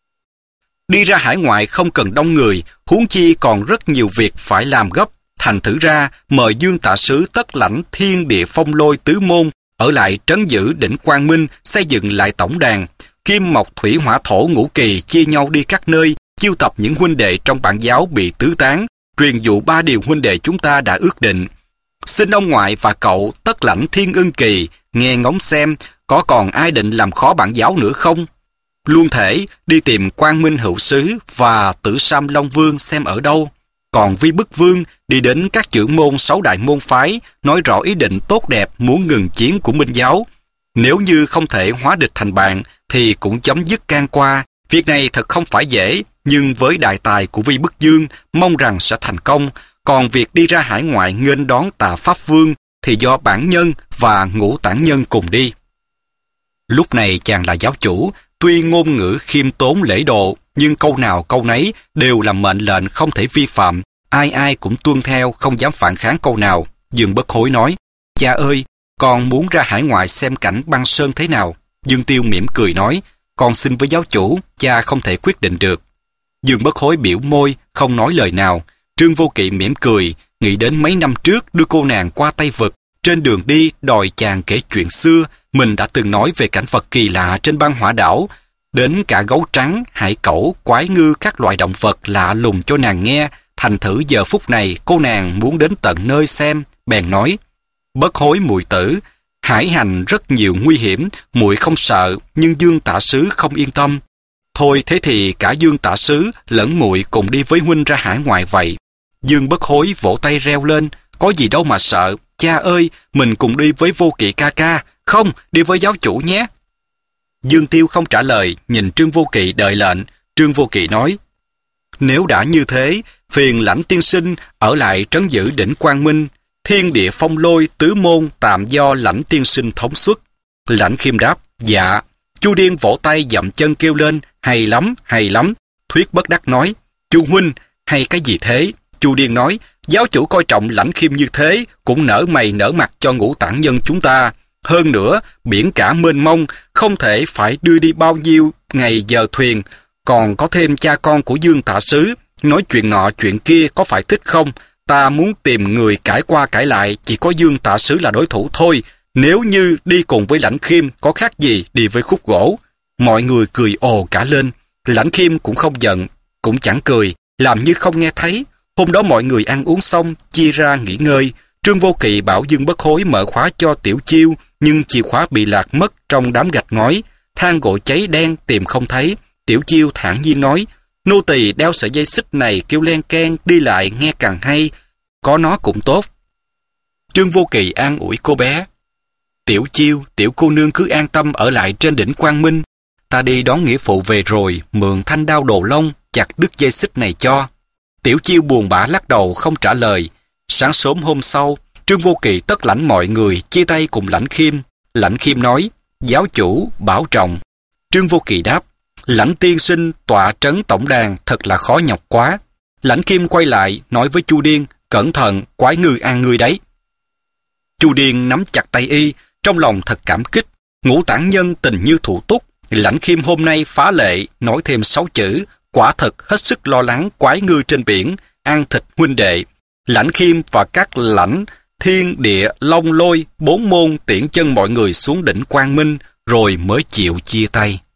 Đi ra hải ngoại không cần đông người, huống chi còn rất nhiều việc phải làm gấp. Thành thử ra, mời Dương Tạ Sứ tất lãnh Thiên Địa Phong Lôi tứ môn, ở lại trấn giữ đỉnh Quang Minh, xây dựng lại tổng đàn. Kim Mộc Thủy Hỏa Thổ ngũ kỳ chia nhau đi các nơi, chiêu tập những huynh đệ trong bản giáo bị tứ tán, truyền dụ 3 điều huynh đệ chúng ta đã ước định. Xin ông ngoại và cậu tất lãnh Thiên Ưng Kỳ, nghe ngóng xem có còn ai định làm khó bản giáo nữa không? Luôn thể đi tìm Quang Minh Hữu Sứ và Tử Sam Long Vương xem ở đâu. Còn Vi Bức Vương đi đến các trưởng môn 6 đại môn phái, nói rõ ý định tốt đẹp muốn ngừng chiến của Minh giáo. Nếu như không thể hóa địch thành bạn, thì cũng chấm dứt can qua. Việc này thật không phải dễ, nhưng với đại tài của Vi Bức Dương, mong rằng sẽ thành công. Còn việc đi ra hải ngoại nghênh đón Tạ Pháp Vương, thì do bản nhân và Ngũ Tản Nhân cùng đi. Lúc này chàng là giáo chủ, tuy ngôn ngữ khiêm tốn lễ độ, nhưng câu nào câu nấy đều là mệnh lệnh không thể vi phạm. Ai ai cũng tuân theo, không dám phản kháng câu nào. Dương Bất Hối nói, cha ơi, con muốn ra hải ngoại xem cảnh băng sơn thế nào. Dương Tiêu mỉm cười nói, con xin với giáo chủ, cha không thể quyết định được. Dương Bất Hối biểu môi, không nói lời nào. Trương Vô Kỵ mỉm cười, nghĩ đến mấy năm trước đưa cô nàng qua Tây Vực. Trên đường đi đòi chàng kể chuyện xưa, mình đã từng nói về cảnh vật kỳ lạ trên băng hỏa đảo. Đến cả gấu trắng, hải cẩu, quái ngư, các loại động vật lạ lùng cho nàng nghe. Thành thử giờ phút này cô nàng muốn đến tận nơi xem, bèn nói, Bất Hối muội tử, hải hành rất nhiều nguy hiểm, muội không sợ, nhưng Dương Tạ Sứ không yên tâm. Thôi thế thì cả Dương Tạ Sứ lẫn muội cùng đi với huynh ra hải ngoại vậy. Dương Bất Hối vỗ tay reo lên, có gì đâu mà sợ, cha ơi, mình cùng đi với Vô Kỵ ca ca, không, đi với giáo chủ nhé. Dương Tiêu không trả lời, nhìn Trương Vô Kỵ đợi lệnh. Trương Vô Kỵ nói, nếu đã như thế, phiền Lãnh tiên sinh ở lại trấn giữ đỉnh Quang Minh, Thiên Địa Phong Lôi tứ môn tạm do Lãnh tiên sinh thống suất. Lãnh Khiêm đáp, dạ. Chu Điên vỗ tay dậm chân kêu lên, hay lắm, hay lắm. Thuyết Bất Đắc nói, Chu huynh, hay cái gì thế? Chu Điên nói, giáo chủ coi trọng Lãnh Khiêm như thế, cũng nở mày nở mặt cho Ngũ Tản Nhân chúng ta. Hơn nữa, biển cả mênh mông, không thể phải đưa đi bao nhiêu ngày giờ thuyền. Còn có thêm cha con của Dương Tạ Sứ, nói chuyện nọ chuyện kia có phải thích không? Ta muốn tìm người cãi qua cãi lại, chỉ có Dương Tạ Sứ là đối thủ thôi. Nếu như đi cùng với Lãnh Khiêm, có khác gì đi với khúc gỗ. Mọi người cười ồ cả lên. Lãnh Khiêm cũng không giận, cũng chẳng cười, làm như không nghe thấy. Hôm đó mọi người ăn uống xong, chia ra nghỉ ngơi. Trương Vô Kỵ bảo Dương Bất Hối mở khóa cho Tiểu Chiêu, nhưng chìa khóa bị lạc mất trong đám gạch ngói. Than gỗ cháy đen tìm không thấy. Tiểu Chiêu thản nhiên nói, nô tỳ đeo sợi dây xích này kêu len keng đi lại nghe càng hay, có nó cũng tốt. Trương Vô Kỵ an ủi cô bé, Tiểu Chiêu, tiểu cô nương cứ an tâm ở lại trên đỉnh Quang Minh. Ta đi đón nghĩa phụ về rồi, mượn thanh đao Đồ Long, chặt đứt dây xích này cho. Tiểu Chiêu buồn bã lắc đầu không trả lời. Sáng sớm hôm sau, Trương Vô Kỵ tất lãnh mọi người chia tay cùng Lãnh Khiêm. Lãnh Khiêm nói, giáo chủ, bảo trọng. Trương Vô Kỵ đáp, Lãnh tiên sinh tọa trấn tổng đàn thật là khó nhọc quá. Lãnh Khiêm quay lại nói với Chu Điên, cẩn thận, quái ngư ăn ngươi đấy. Chu Điên nắm chặt tay y, trong lòng thật cảm kích. Ngũ tản nhân tình như thủ túc. Lãnh Khiêm hôm nay phá lệ, nói thêm 6 chữ, quả thật hết sức lo lắng quái ngư trên biển, ăn thịt huynh đệ. Lãnh Khiêm và các lãnh, thiên, địa, long, lôi, 4 môn tiễn chân mọi người xuống đỉnh Quang Minh, rồi mới chịu chia tay.